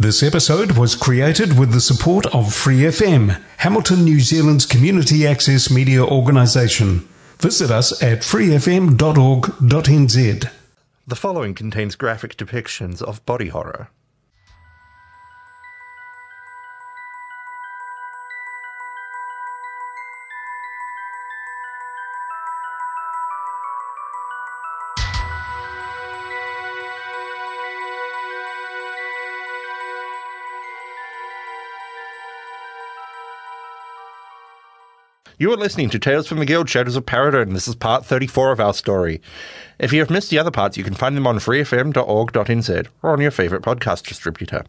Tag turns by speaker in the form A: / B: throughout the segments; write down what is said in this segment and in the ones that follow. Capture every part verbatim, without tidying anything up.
A: This episode was created with the support of Free F M, Hamilton, New Zealand's community access media organisation. Visit us at free f m dot org dot n z.
B: The following contains graphic depictions of body horror. You are listening to Tales from the Guild, Shadows of Paradise, and this is part thirty-four of our story. If you have missed the other parts, you can find them on free f m dot org dot n z or on your favourite podcast distributor.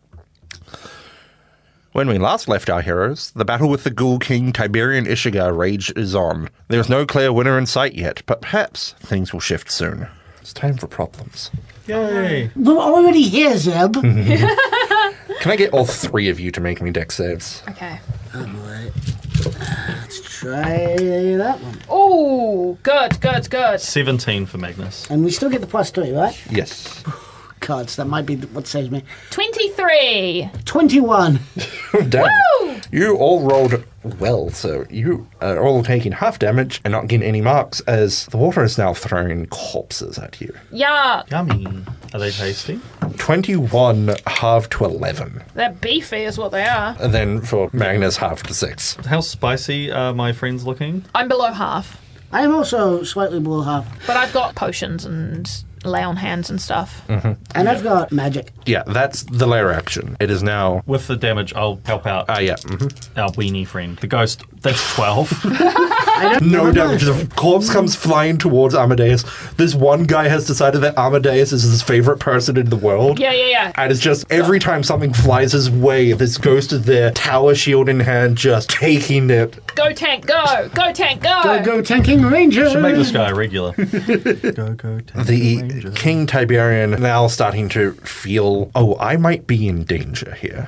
B: When we last left our heroes, the battle with the Ghoul King Tiberian Ishigar rages on. There is no clear winner in sight yet, but perhaps things will shift soon. It's time for problems.
C: Yay!
D: We're already here, Zeb.
B: Can I get all three of you to make me dex saves?
E: Okay.
D: Alright. Let's try that one.
E: Oh, good, good, good.
C: seventeen for Magnus.
D: And we still get the plus three, right?
B: Yes.
D: Cards, that might be what saves me.
E: twenty-three.
D: twenty-one.
B: Damn.
E: Woo!
B: You all rolled well, so you are all taking half damage and not getting any marks as the water is now throwing corpses at you.
E: Yeah,
C: Yummy. Are they tasty?
B: twenty-one half to eleven.
E: they're beefy is what they are.
B: And then for Magnus, half to six.
C: How spicy are my friends looking?
E: I'm below half,
D: I am also slightly below half.
E: but I've got potions and lay on hands and stuff.
D: And I've got magic.
B: Yeah, that's the layer action. It is now...
C: With the damage, I'll help out
B: Ah, yeah. Mm-hmm.
C: our weenie friend. The ghost, that's twelve.
B: No damage. The corpse comes flying towards Amadeus. This one guy has decided that Amadeus is his favorite person in the world.
E: Yeah, yeah, yeah.
B: And it's just every time something flies his way, this ghost is there, tower shield in hand, just taking it.
E: Go tank, go! Go tank, go!
D: Go, go, tanking ranger.
C: Should make this guy a regular. go, go, tank
B: The
C: ranger.
B: King Tiberian now starting to feel, oh, I might be in danger here.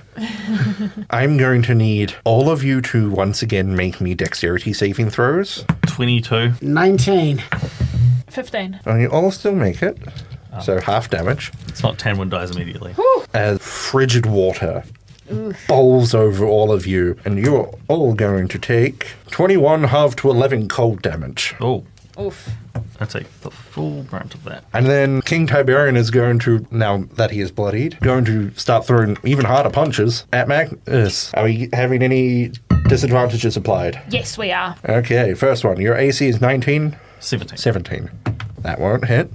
B: I'm going to need all of you to once again make me dexterity saving throws.
C: twenty-two.
D: nineteen.
E: fifteen.
B: And you all still make it. So half damage.
C: It's not ten when dies immediately.
B: As frigid water bowls over all of you, and you're all going to take twenty-one half to eleven cold damage.
C: Oh,
E: Oof.
C: I take the full brunt of that.
B: And then King Tiberian is going to, now that he is bloodied, going to start throwing even harder punches at Magnus. Are we having any disadvantages applied?
E: Yes, we are.
B: Okay, first one. Your A C is nineteen?
C: seventeen.
B: seventeen. That won't hit,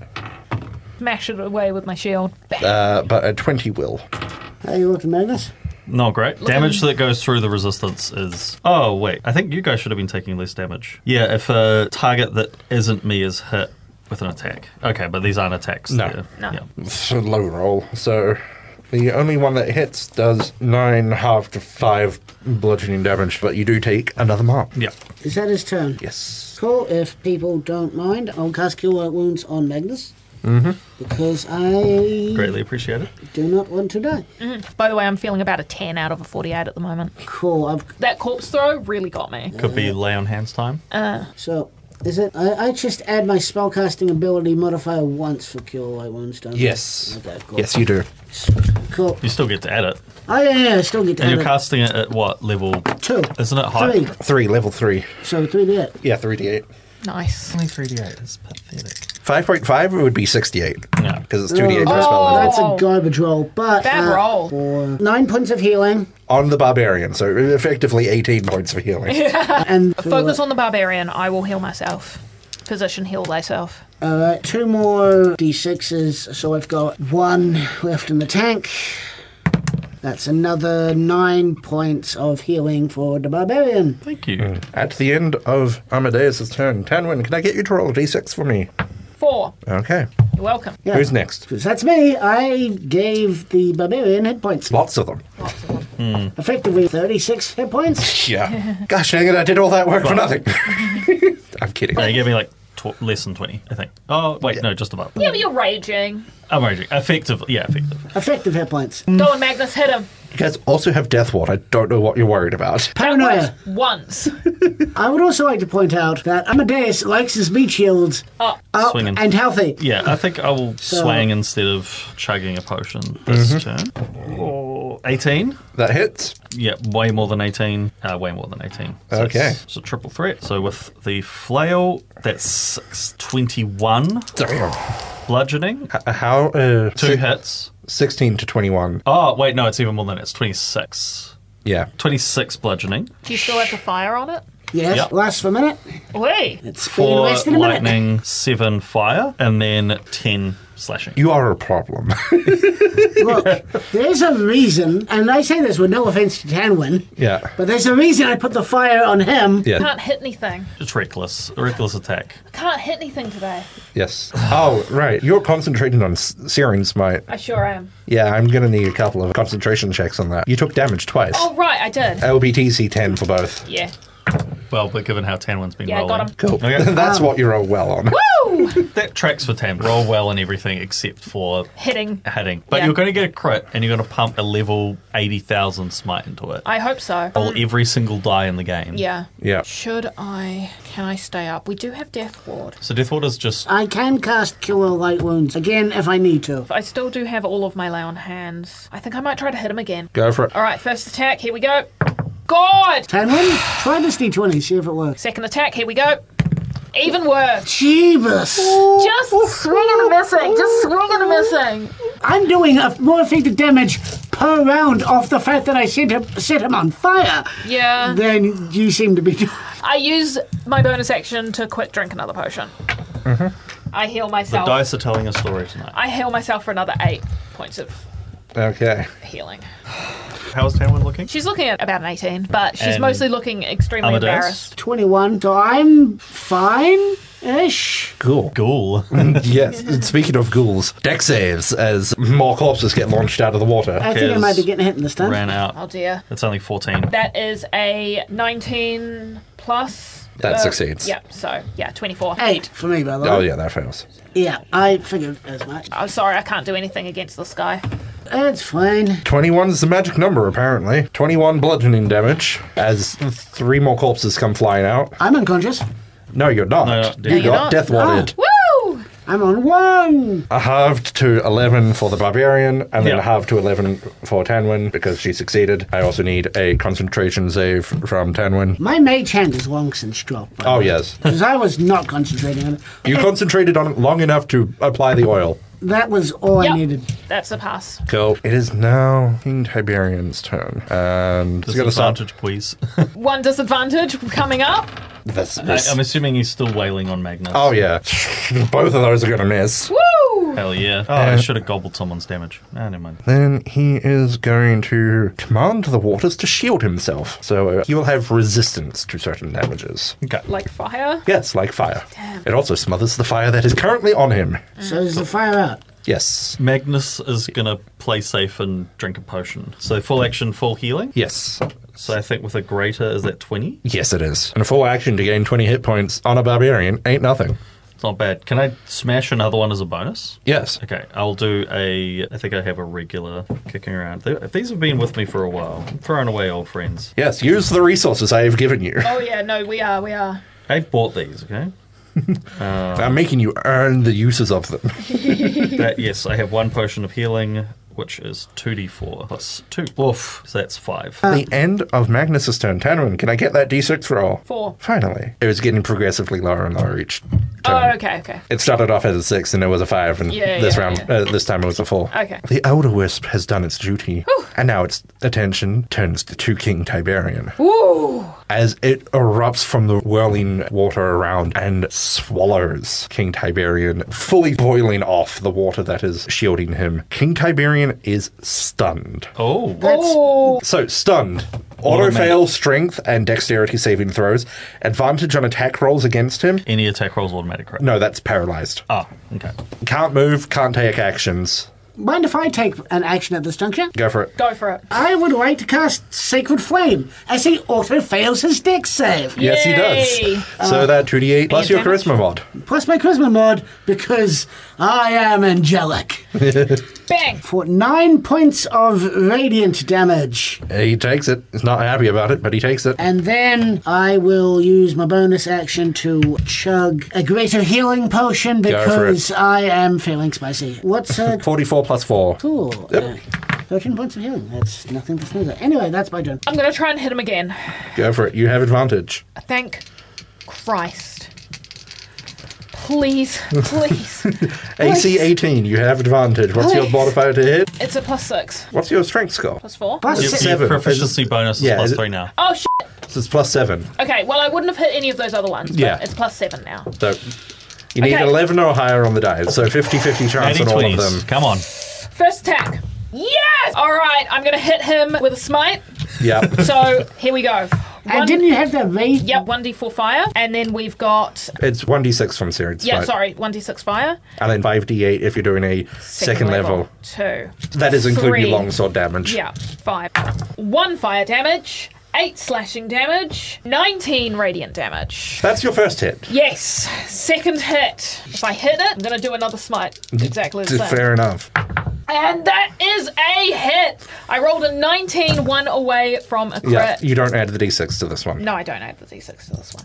E: Mash it away with my shield. Bang.
B: uh, but a twenty will.
D: How you looking, Magnus?
C: Not great. Damage that goes through the resistance is... Oh, wait. I think you guys should have been taking less damage. Yeah, if a target that isn't me is hit with an attack. Okay, but these aren't attacks.
B: No.
C: They're-
E: No.
C: Yeah.
B: It's a low roll, so the only one that hits does nine half to five bludgeoning damage, but you do take another mark.
C: Yeah.
D: Is that his turn?
B: Yes.
D: Cool. If people don't mind, I'll cast Cure Light Wounds on Magnus. Mm-hmm. Because I
C: Greatly appreciated.
D: do not want to die.
E: By the way, I'm feeling about a ten out of a forty-eight at the moment.
D: Cool. I've
E: That corpse throw really got me.
C: Could be lay on hands time.
D: So, is it... I, I just add my spellcasting ability modifier once for Cure Light Wounds, don't I?
B: Yes.
D: Okay, cool.
B: Yes, you do.
D: Cool.
C: You still get to add it.
D: Oh, yeah, yeah, I still get to
C: And
D: add
C: you're
D: it.
C: casting it at what level?
D: Two.
C: Isn't it high?
D: Three.
B: Three, level three.
D: So, three d eight.
B: Yeah, three d eight.
E: Nice.
C: Only three d eight. It's pathetic.
B: five point five would be sixty-eight.
C: Yeah.
B: Because it's two d eight per spell
E: Oh.
B: level.
D: That's a garbage roll, but...
E: Bad
D: uh,
E: roll.
D: For nine points of healing,
B: On the Barbarian, so effectively eighteen points for healing.
D: and... for-
E: Focus on the barbarian. I will heal myself. Position heal thyself.
D: Alright, two more d sixes, so I've got one left in the tank. That's another nine points of healing for the barbarian.
C: Thank you.
B: At the end of Amadeus' turn, Tanwin, can I get you to roll a d six for me?
E: Four.
B: Okay.
E: You're welcome.
D: Yeah.
B: Who's next?
D: Because that's me. I gave the barbarian hit points.
B: Lots of them.
D: Effectively thirty-six hit points.
B: Yeah. Gosh dang it, I did all that work for nothing. I'm kidding.
C: They gave me like tw- less than twenty, I think. Oh, wait, no, just above.
E: Yeah, but you're raging.
C: I'm raging. Effective. Yeah, effective.
D: Effective hit points.
E: Go on, Magnus, hit him.
B: You guys also have Death Ward. I don't know what you're worried about.
D: Paranoia.
E: Once.
D: I would also like to point out that Amadeus likes his meat shields
E: Oh,
D: up
C: Swinging.
D: and healthy.
C: Yeah, I think I will
D: So-
C: swang instead of chugging a potion this turn. Oh. Oh, eighteen.
B: That hits.
C: Yeah, way more than eighteen. Uh, way more than eighteen. So
B: Okay.
C: It's, it's a triple threat. So with the flail, that's six, twenty-one. Bludgeoning.
B: H- How? Uh,
C: Two
B: si-
C: hits.
B: sixteen to twenty-one.
C: Oh, wait, no, it's even more than that. It's twenty-six.
B: Yeah.
C: twenty-six bludgeoning.
E: Do you still have the fire on it?
D: Yes,
C: Yep.
D: lasts for a minute.
E: Wait.
D: It's been
C: Four
D: less than a minute.
C: lightning, seven fire, and then ten slashing.
B: You are a problem.
D: Look, there's a reason, and I say this with no offense to Tanwin,
B: yeah.
D: but there's a reason I put the fire on him.
B: Yeah.
E: Can't hit anything.
C: It's reckless. A reckless attack.
E: Can't hit anything today.
B: Yes. Oh, right. You're concentrating on s- Searing Smite.
E: I sure am.
B: Yeah, I'm going to need a couple of concentration checks on that. You took damage twice.
E: Oh, right, I did.
B: L B T C ten for both.
E: Yeah.
C: Well, but given how Tanwin's been
E: Yeah, I
C: rolling.
E: got him.
B: Cool.
C: Okay.
B: That's what you roll well on.
E: Woo!
C: That tracks for Tan. Roll well and everything except for
E: Hitting.
C: hitting. But
E: Yeah.
C: you're going to get a crit and you're going to pump a level eighty thousand smite into it.
E: I hope so.
C: Roll every single die in the game.
E: Yeah.
B: Yeah.
E: Should I... Can I stay up? We do have Death Ward.
C: So Death Ward is just...
D: I can cast Cure Light Wounds again if I need to.
E: I still do have all of my lay on hands. I think I might try to hit him again.
B: Go for it.
E: All right, first attack. Here we go. God!
D: Tanwin, try this D twenty, see if it works.
E: Second attack. Here we go. Even worse.
D: Jeebus!
E: Just swinging and missing. Just swinging and missing.
D: I'm doing a more effective damage per round off the fact that I set him, set him on fire
E: Yeah.
D: than you seem to be doing.
E: I use my bonus action to quick drink another potion. I heal
C: The
E: myself.
C: dice are telling a story tonight.
E: I heal myself for another eight points of
B: Okay.
E: healing.
C: How's Tanwin looking?
E: She's looking at about an eighteen, but she's
C: And
E: mostly looking extremely
C: Amadeus?
E: embarrassed.
D: twenty-one, so I'm fine-ish.
B: Cool.
C: Ghoul.
B: Yes. Speaking of ghouls, deck saves as more corpses get launched out of the water.
D: I think I might be getting hit this time.
C: Ran out.
E: Oh dear.
C: It's only fourteen.
E: That is a nineteen plus.
B: That
E: uh,
B: succeeds.
E: Yep, so, yeah, twenty-four.
D: Eight for me, by the way.
B: Oh, yeah, that fails.
D: Yeah, I figured as much.
E: I'm sorry, I can't do anything against this guy.
D: It's fine.
B: twenty-one is the magic number, apparently. twenty-one bludgeoning damage as three more corpses come flying out.
D: I'm unconscious.
B: No, you're not.
C: No, no,
B: you
C: you're
B: got
E: not.
B: death warded.
E: Woo!
D: I'm on one.
B: A halved to eleven for the barbarian, and then
C: Yeah.
B: a halved to eleven for Tanwin because she succeeded. I also need a concentration save from Tanwin.
D: My mage hand is long since dropped.
B: Oh, yes.
D: Because I was not concentrating on it.
B: You concentrated on it long enough to apply the oil.
D: That was all
E: Yep.
D: I needed.
E: That's a pass.
B: Cool. It is now King Tiberian's turn. And he's going to start.
C: Disadvantage, please.
E: One disadvantage coming up.
B: This,
C: I,
B: this.
C: I'm assuming he's still wailing on Magnus.
B: Oh, yeah. Both of those are going to miss.
E: Woo!
C: Hell yeah. Oh, I should have gobbled someone's damage. Ah, never mind.
B: Then he is going to command the waters to shield himself. So uh, he will have resistance to certain damages.
C: Okay.
E: Like fire?
B: Yes, like fire.
E: Damn.
B: It also smothers the fire that is currently on him.
D: So is the fire out?
B: Yes.
C: Magnus is going to play safe and drink a potion. So full action, full healing.
B: Yes.
C: So I think with a greater, is that twenty?
B: Yes, it is. And a full action to gain twenty hit points on a barbarian ain't nothing.
C: It's not bad. Can I smash another one as a bonus?
B: Yes.
C: Okay, I'll do a... I think I have a regular kicking around. They- If these have been with me for a while, I'm throwing away old friends.
B: Yes, use the resources I have given you.
E: Oh, yeah, no, we are, we are.
C: I bought these, okay?
B: I'm making you earn the uses of them.
C: That, yes, I have one potion of healing, which is two d four plus two. Oof, so that's five.
B: At the end of Magnus's turn, Tanwin, can I get that d six roll?
E: Four.
B: Finally. It was getting progressively lower and lower each turn.
E: Oh, okay, okay.
B: It started off as a six and it was a five, and
E: Yeah,
B: this
E: yeah,
B: round,
E: yeah.
B: Uh, this time it was a four.
E: Okay.
B: The Elder Wisp has done its duty, and now its attention turns to King Tiberian.
E: Ooh!
B: As it erupts from the whirling water around and swallows King Tiberian, fully boiling off the water that is shielding him. King Tiberian is stunned.
C: Oh,
E: Oh!
B: So, stunned. Auto
C: Automatic.
B: fail, strength, and dexterity saving throws. Advantage on attack rolls against him.
C: any attack rolls automatic, right?
B: No, that's paralyzed.
C: Ah, okay.
B: Can't move, can't take actions.
D: Mind if I take an action at this juncture?
B: Go for it.
E: Go for it.
D: I would like to cast Sacred Flame as he auto fails his dex save.
B: Yes, he
E: Yay!
B: does. So that two d eight plus your
E: damage?
B: charisma mod.
D: Plus my charisma mod because I am angelic.
E: Bang!
D: For nine points of radiant damage.
B: He takes it. He's not happy about it, but he takes it.
D: And then I will use my bonus action to chug a greater healing potion
B: Go for it.
D: because I am feeling spicy. What's uh
B: forty-four plus four.
D: cool?
B: Yep.
D: Uh, thirteen points of healing. That's nothing to sneeze at. Anyway, that's my turn.
E: I'm going to try and hit him again.
B: Go for it. You have advantage.
E: Thank Christ. Please, please.
B: A C eighteen, you have advantage. What's your
E: Please.
B: modifier to hit?
E: It's a plus six.
B: What's your strength score?
E: Plus four.
D: Plus
C: Your,
D: six.
C: your
B: Seven.
C: proficiency bonus is
B: Yeah,
C: plus
B: is it-
C: three now.
E: Oh, shit.
B: So it's plus seven.
E: Okay, well, I wouldn't have hit any of those other ones, but
B: Yeah.
E: it's plus seven now.
B: So you need
E: Okay.
B: eleven or higher on the dice. So fifty-fifty chance
C: eighty
B: on all of
C: twenties.
B: them.
C: Come on.
E: First attack. Yes! All right, I'm going to hit him with a smite.
B: Yeah.
E: So, here we go.
D: And didn't you have that raise?
E: Yep, one d four fire. And then we've got...
B: It's one d six from Seared
E: Yeah,
B: Smite.
E: sorry, one d six fire.
B: And then five d eight if you're doing a second, level.
E: Two.
B: That is including
E: Three.
B: your longsword damage.
E: Yeah, five. One fire damage, eight slashing damage, nineteen radiant damage.
B: That's your first hit.
E: Yes, second hit. If I hit it, I'm going to do another smite. Exactly the same.
B: Fair enough.
E: And that is a hit. I rolled a nineteen, one away from a crit.
B: Yeah, you don't add the d six to this one.
E: No, I don't add the d six to this one.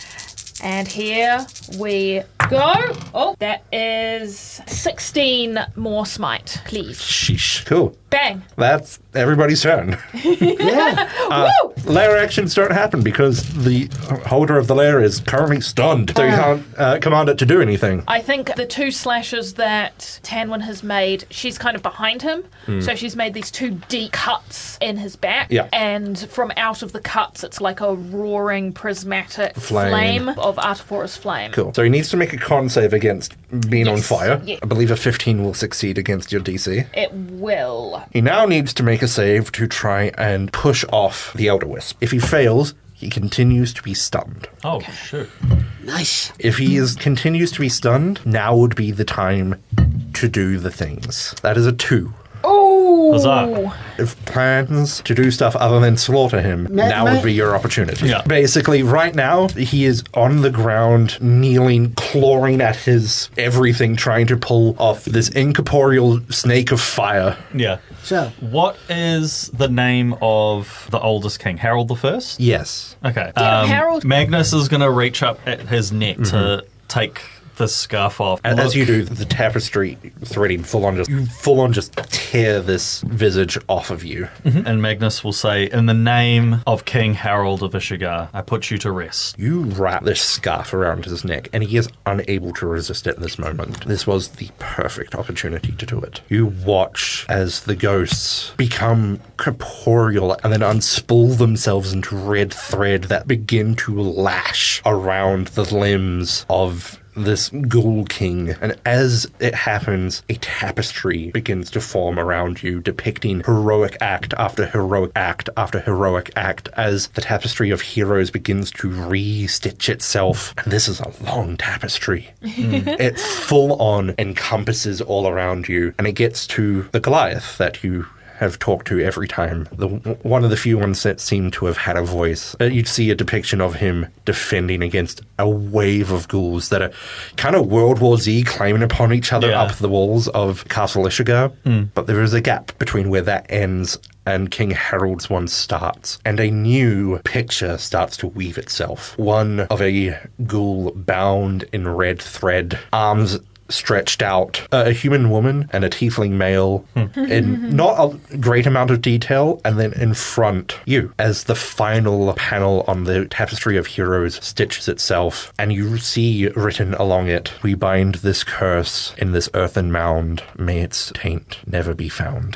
E: And here we go. Oh, that is sixteen more smite, please.
B: Sheesh. Cool.
E: Bang.
B: That's everybody's turn.
D: Yeah.
E: Woo!
B: Lair actions don't happen because the holder of the lair is currently stunned, so you can't uh, command it to do anything.
E: I think the two slashes that Tanwyn has made, she's kind of behind him. So she's made these two deep cuts in his back.
B: Yeah.
E: And from out of the cuts, it's like a roaring prismatic
B: Flame.
E: flame, of Artifora's flame.
B: Cool. So he needs to make a con save against being on
E: Yes,
B: fire.
E: yeah.
B: I believe a fifteen will succeed against your D C.
E: It will.
B: He now needs to make a save to try and push off the Elder Wisp. If he fails, he continues to be stunned.
C: Oh, shoot.
D: Nice.
B: If he is continues to be stunned, now would be the time to do the things. That is a two.
E: Ooh.
C: Huzzah.
B: If plans to do stuff other than slaughter him,
D: Ma-
B: now
D: ma-
B: would be your opportunity.
C: Yeah.
B: Basically, right now, he is on the ground, kneeling, clawing at his everything, trying to pull off this incorporeal snake of fire.
C: Yeah.
D: So,
C: What is the name of the oldest king? Harold the First?
B: Yes.
C: Okay.
E: Damn, Harold.
C: Magnus is going to reach up at his neck to take the scarf off.
B: And as
C: Look-
B: you do, the tapestry threading full on just you full on just tear this visage off of you.
C: And Magnus will say, in the name of King Harold of Ishigar, I put you to rest.
B: You wrap this scarf around his neck, and he is unable to resist it in this moment. This was the perfect opportunity to do it. You watch as the ghosts become corporeal and then unspool themselves into red thread that begin to lash around the limbs of this ghoul king, and as it happens, a tapestry begins to form around you, depicting heroic act after heroic act after heroic act as the tapestry of heroes begins to re-stitch itself. And this is a long tapestry. It full on encompasses all around you, and it gets to the Goliath that you have talked to every time. The one of the few ones that seem to have had a voice. Uh, You'd see a depiction of him defending against a wave of ghouls that are kind of World War Z climbing upon each other
C: Yeah.
B: up the walls of Castle Ishigar. But there is a gap between where that ends and King Harold's one starts, and a new picture starts to weave itself. One of a ghoul bound in red thread, arms stretched out, uh, a human woman and a tiefling male in not a great amount of detail, and then in front you as the final panel on the tapestry of heroes stitches itself, and you see written along it, we bind this curse in this earthen mound, may its taint never be found.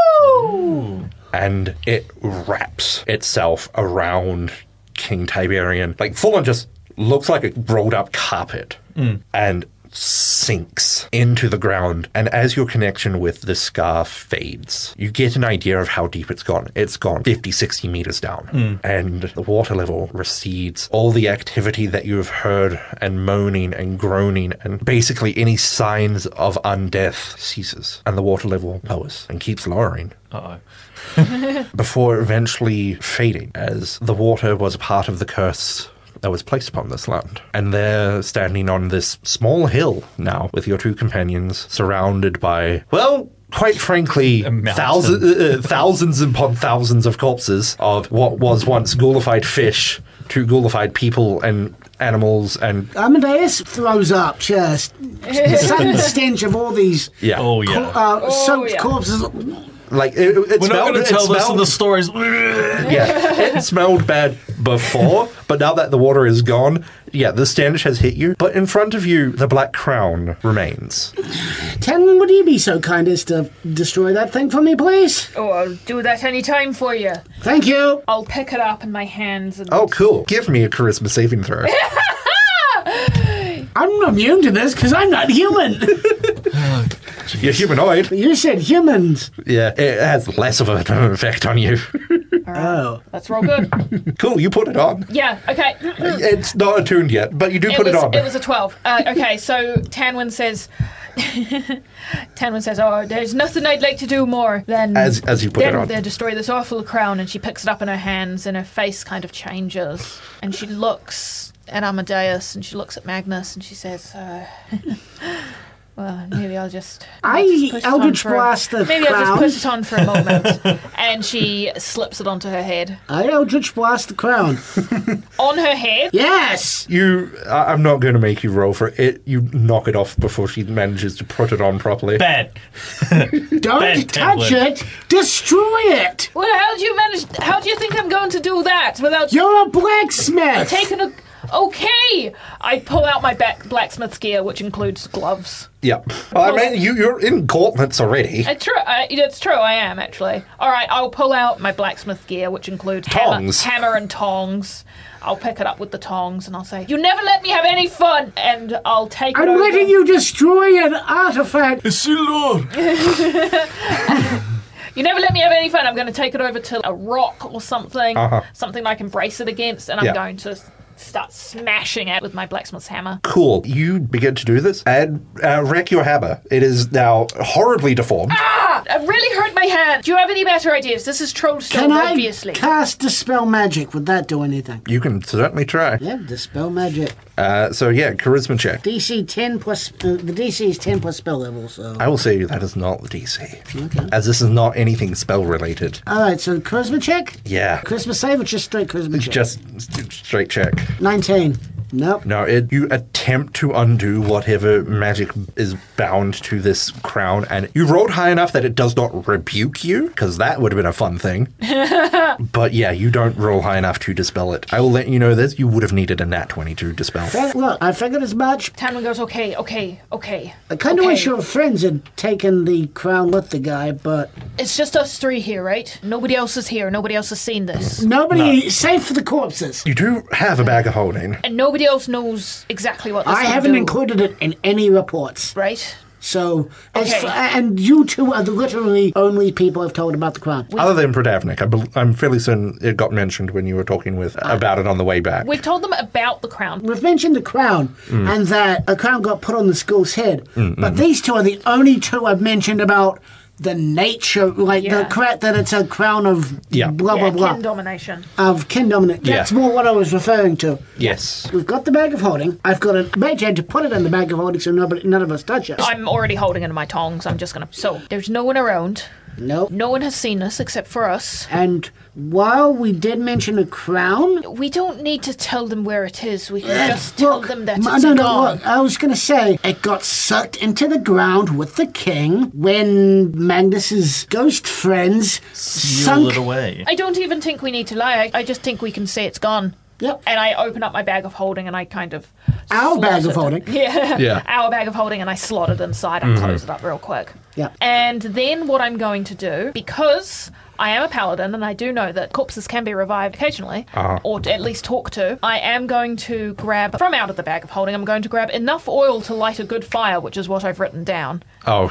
E: Woo!
B: And it wraps itself around King Tiberian, like full on just looks like a rolled up carpet, and sinks into the ground. And as your connection with the scarf fades, you get an idea of how deep it's gone. It's gone fifty, sixty meters down. And the water level recedes. All the activity that you have heard and moaning and groaning and basically any signs of undeath ceases. And the water level lowers and keeps lowering.
C: Uh-oh.
B: Before eventually fading, as the water was a part of the curse that was placed upon this land. And they're standing on this small hill now with your two companions, surrounded by, well, quite frankly,
C: A mountain.
B: thousands, uh, thousands upon thousands of corpses of what was once ghoulified fish to ghoulified people and animals and...
D: Amadeus throws up just the sudden stench of all these
B: Yeah.
C: Oh,
D: co-
C: yeah.
D: uh,
E: Oh,
D: soaked
E: yeah.
D: corpses.
B: Like, it, it
C: We're
B: smelled,
C: not going to
B: it
C: tell this in
B: smelled-
C: the stories.
B: Yeah, it smelled bad before, but now that the water is gone, yeah, the stench has hit you. But in front of you, the black crown remains.
D: Ten, would you be so kind as to destroy that thing for me, please?
E: Oh, I'll do that any time for you.
D: Thank you.
E: I'll pick it up in my hands and...
B: Oh, cool. Give me a charisma saving throw.
D: I'm immune to this because I'm not human.
B: You're humanoid.
D: You said humans.
B: Yeah, it has less of an effect on you.
D: Oh.
E: Let's roll good.
B: Cool, you put it on.
E: Yeah, okay.
B: It's not attuned yet, but you do
E: It
B: put
E: was,
B: it on.
E: it was a twelve. Uh, okay, so Tanwin says... Tanwin says, oh, there's nothing I'd like to do more than...
B: As- as you put it
E: than-
B: on.
E: than destroy this awful crown, and she picks it up in her hands, and her face kind of changes. And she looks at Amadeus, and she looks at Magnus, and she says, uh... well, maybe I'll just...
D: I
E: I'll just push it on
D: Eldritch
E: for a-
D: Blast the
E: Maybe I'll
D: crown.
E: just put it on for a moment. And she slips it onto her head.
D: I Eldritch Blast the crown.
E: On her head?
D: Yes.
B: You, I- I'm not going to make you roll for it. You knock it off before she manages to put it on properly.
C: Bad.
D: Don't
C: Bad
D: touch
C: template.
D: it. Destroy it.
E: Well, how do you manage... How do you think I'm going to do that without...
D: You're a blacksmith.
E: taken a... Okay! I pull out my back blacksmith's gear, which includes gloves.
B: Yeah. Well, I mean, you, you're in gauntlets already.
E: It's true. I, it's true. I am actually. All right. I'll pull out my blacksmith gear, which includes
B: Tongs.
E: Hammer, hammer and tongs. I'll pick it up with the tongs, and I'll say, "You never let me have any fun." And I'll take it.
D: I'm
E: over.
D: letting you destroy an artifact.
E: You never let me have any fun. I'm going to take it over to a rock or something,
B: Uh-huh.
E: something I can brace it against, and I'm
B: Yeah.
E: going to start smashing it with my blacksmith's hammer.
B: Cool. You begin to do this and uh, wreck your hammer. It is now horribly deformed.
E: Ah! It really hurt my hand. Do you have any better ideas? This is troll stone,
D: Can I
E: obviously.
D: cast Dispel Magic? Would that do anything?
B: You can certainly try.
D: Yeah, Dispel Magic.
B: Uh, so yeah, charisma check.
D: D C ten plus... Uh, the D C is ten plus spell level, so...
B: I will say that is not the D C.
D: Okay.
B: As this is not anything spell related.
D: Alright, so Charisma check?
B: Yeah.
D: Charisma save or just straight Charisma check?
B: Just straight check.
D: nineteen. Nope.
B: No, it, you attempt to undo whatever magic is bound to this crown, and you rolled high enough that it does not rebuke you, because that would have been a fun thing. But yeah, you don't roll high enough to dispel it. I will let you know this, you would have needed a nat twenty to dispel.
D: Hey, look, I figured as much.
E: Tanwin goes, okay, okay, okay.
D: I kind of
E: okay.
D: wish your friends had taken the crown with the guy, but
E: It's just us three here, right? Nobody else is here. Nobody else has seen this.
D: nobody, safe for the corpses.
B: You do have a bag of holding.
E: And nobody else knows exactly what this
D: I
E: can
D: haven't
E: do,
D: included it in any reports.
E: right?
D: So, as
E: Okay.
D: for, and you two are the literally only people I've told about the crown.
B: Other than Pradavnik, I bel I'm fairly certain it got mentioned when you were talking with about it on the way back.
E: We've told them about the crown.
D: We've mentioned the crown and that a crown got put on the school's head,
B: Mm,
D: but these two are the only two I've mentioned about the nature, like
E: Yeah.
D: the crap that it's a crown of
B: Yeah.
D: blah
E: yeah,
D: blah blah
E: kin domination.
D: of kin dominant.
B: Yeah.
D: That's more what I was referring to.
B: Yes.
D: We've got the bag of holding. I've got a mage hand to put it in the bag of holding so nobody, none of us touch it.
E: I'm already holding it in my tongs. I'm just gonna. So there's no one around.
D: Nope.
E: No one has seen us except for us.
D: And while we did mention a crown,
E: We don't need to tell them where it is. We can just
D: look,
E: tell them that
D: m-
E: it's
D: no, no,
E: gone.
D: look, I was going to say it got sucked into the ground with the king when Magnus's ghost friends
C: Mule it
D: sunk.
C: away.
E: I don't even think we need to lie. I, I just think we can say it's gone.
D: Yep.
E: And I open up my bag of holding and I kind of.
D: Our
E: slot
D: bag of
E: it-
D: holding.
E: Yeah.
B: Yeah.
E: Our bag of holding, and I slot it inside and close it up real quick.
D: Yeah.
E: And then what I'm going to do, because I am a paladin and I do know that corpses can be revived occasionally,
B: Uh-huh.
E: or at least talk to, I am going to grab, from out of the bag of holding, I'm going to grab enough oil to light a good fire, which is what I've written down.
B: Oh.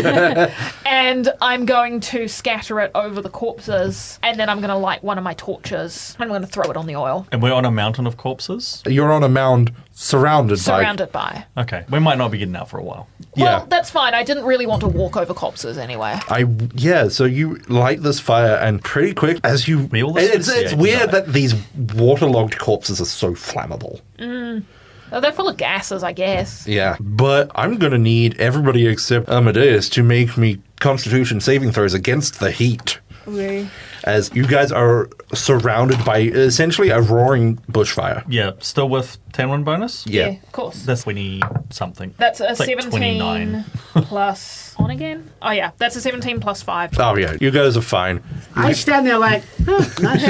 E: And I'm going to scatter it over the corpses, and then I'm going to light one of my torches, and I'm going to throw it on the oil,
C: And we're on a mountain of corpses?
B: You're on a mound surrounded,
E: surrounded by.
C: Okay. We might not be getting out for a while.
B: by...
E: Well,
B: Yeah.
E: that's fine. I didn't really want to walk over corpses anyway.
B: I yeah, so you light this fire, and pretty quick as you,
C: We all
B: it's, it's
C: associate
B: weird
C: that.
B: that these waterlogged corpses are so flammable.
E: Oh, they're full of gases, I guess.
B: Yeah, but I'm gonna need everybody except Amadeus to make me Constitution saving throws against the heat.
E: We-
B: as you guys are surrounded by essentially a roaring bushfire.
C: Yeah, still with Tanwin bonus?
B: Yeah.
E: of course.
C: That's twenty something.
E: That's a
C: It's like
E: seventeen
C: twenty-nine.
E: plus on again. Oh yeah, that's a seventeen plus five.
B: Oh, yeah, you guys are fine.
D: I stand there like, huh,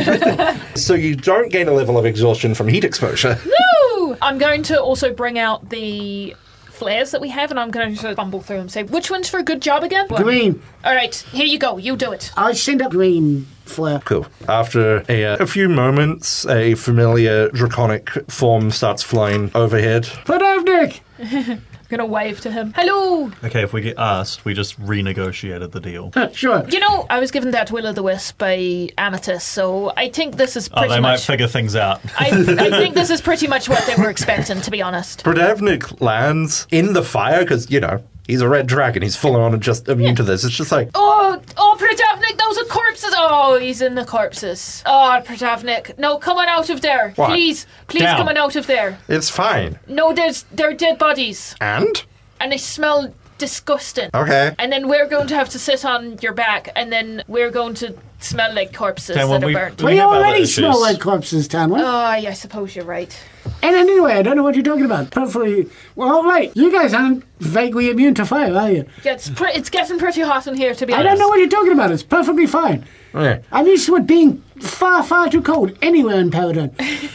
D: nice.
B: So you don't gain a level of exhaustion from heat exposure.
E: Woo! I'm going to also bring out the flares that we have, and I'm going to fumble through and say, which one's for a good job again?
D: Green.
E: All right, here you go. You do it.
D: I send up green flare.
B: Cool. After a, uh, a few moments, a familiar draconic form starts flying overhead.
D: Podavnik!
E: I'm going to wave to him. Hello.
C: Okay, if we get asked, we just renegotiated the deal.
D: Sure.
E: You know, I was given that Will-o'-the-Wisp by Amethyst, so I think this is pretty
C: Oh, they might
E: much...
C: figure things out.
E: I, I think this is pretty much what they were expecting, to be honest.
B: Brodavnik lands in the fire because, you know, he's a red dragon. He's full on and just immune to this. It's just like,
E: Oh, oh, Pradavnik, those are corpses. Oh, he's in the corpses. Oh, Pradavnik. No, come on out of there.
B: What?
E: Please, please
C: Down.
E: come on out of there.
B: it's fine.
E: No, there's they're dead bodies.
B: And?
E: And they smell disgusting.
B: Okay.
E: And then we're going to have to sit on your back, and then we're going to smell like corpses
C: Okay,
E: that
C: well,
E: are
C: we-
E: burnt.
C: we-
D: We
C: have other
D: already
C: issues.
D: smell like corpses, Tanwin.
E: Oh, I suppose you're right.
D: And anyway, I don't know what you're talking about. Hopefully, well, all right. You guys aren't vaguely immune to fire, are you?
E: Yeah, it's, pre- it's getting pretty hot in here, to be
D: I
E: honest.
D: don't know what you're talking about. It's perfectly fine.
B: Okay.
D: I'm used to it being far, far too cold anywhere in Paladin.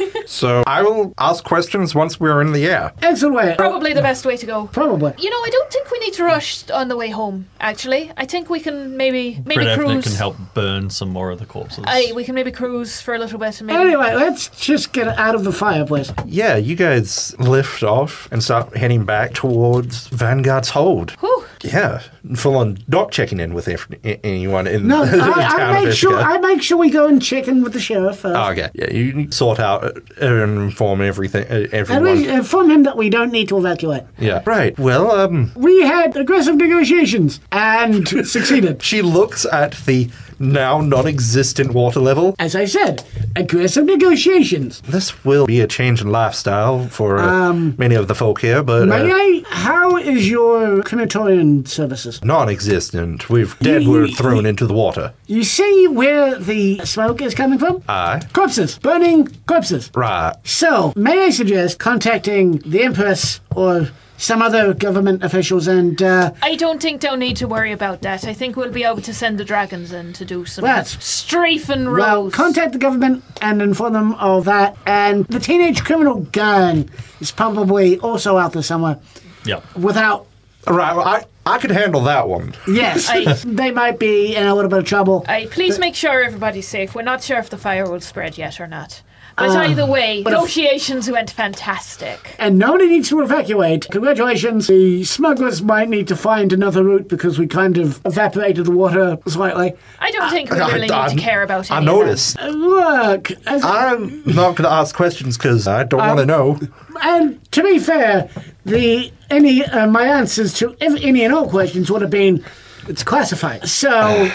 B: So I will ask questions once we're in the air.
D: Excellent way.
E: Probably the best way to go.
D: Probably.
E: You know, I don't think we need to rush on the way home, actually. I think we can maybe maybe
C: Brodavnik
E: cruise.
C: can help burn some more of the corpses.
E: Aye, we can maybe cruise for a little bit and maybe...
D: Anyway, let's just get out of the fireplace.
B: Yeah, you guys lift off and start heading back towards Vanguard's hold.
E: Whew.
B: Yeah, full on not checking in with if, anyone in
D: No,
B: the
D: I,
B: town
D: I
B: of
D: make sure
B: Ishka.
D: I make sure we go and check in with the sheriff first.
B: Oh, okay. Yeah, you sort out uh, and inform everything, uh,
D: and
B: everyone.
D: we inform him that we don't need to evacuate.
B: Yeah. Right. Well, um,
D: We had aggressive negotiations and succeeded.
B: she looks at the now non-existent water level.
D: As I said, aggressive negotiations.
B: This will be a change in lifestyle for uh,
D: Um,
B: many of the folk here, but
D: May
B: uh,
D: I? How is your crematorium services?
B: non-existent. We've dead were thrown into the water.
D: You see where the smoke is coming from?
B: Aye.
D: Corpses. Burning corpses.
B: Right.
D: So, may I suggest contacting the Empress or some other government officials and, uh,
E: I don't think they'll need to worry about that. I think we'll be able to send the dragons in to do some
D: Well,
E: strafe and
D: well,
E: rows.
D: contact the government and inform them of that. And the teenage criminal gang is probably also out there somewhere
C: Yeah.
D: without.
B: Right. Well, I I could handle that one.
D: Yes,
E: Aye.
D: they might be in a little bit of trouble.
E: Aye, please make sure everybody's safe. We're not sure if the fire will spread yet or not. But
D: Ah,
E: either way,
D: but if-
E: negotiations went fantastic.
D: And nobody needs to evacuate. Congratulations. The smugglers might need to find another route because we kind of evaporated the water slightly.
E: I don't think we
B: I-
E: really
B: I-
E: need to care about
B: I
E: any of
B: noticed.
D: Uh, Look, as,
B: I'm not going to ask questions because I don't want to know.
D: and to be fair, the any uh, my answers to ev- any and all questions would have been it's classified. So,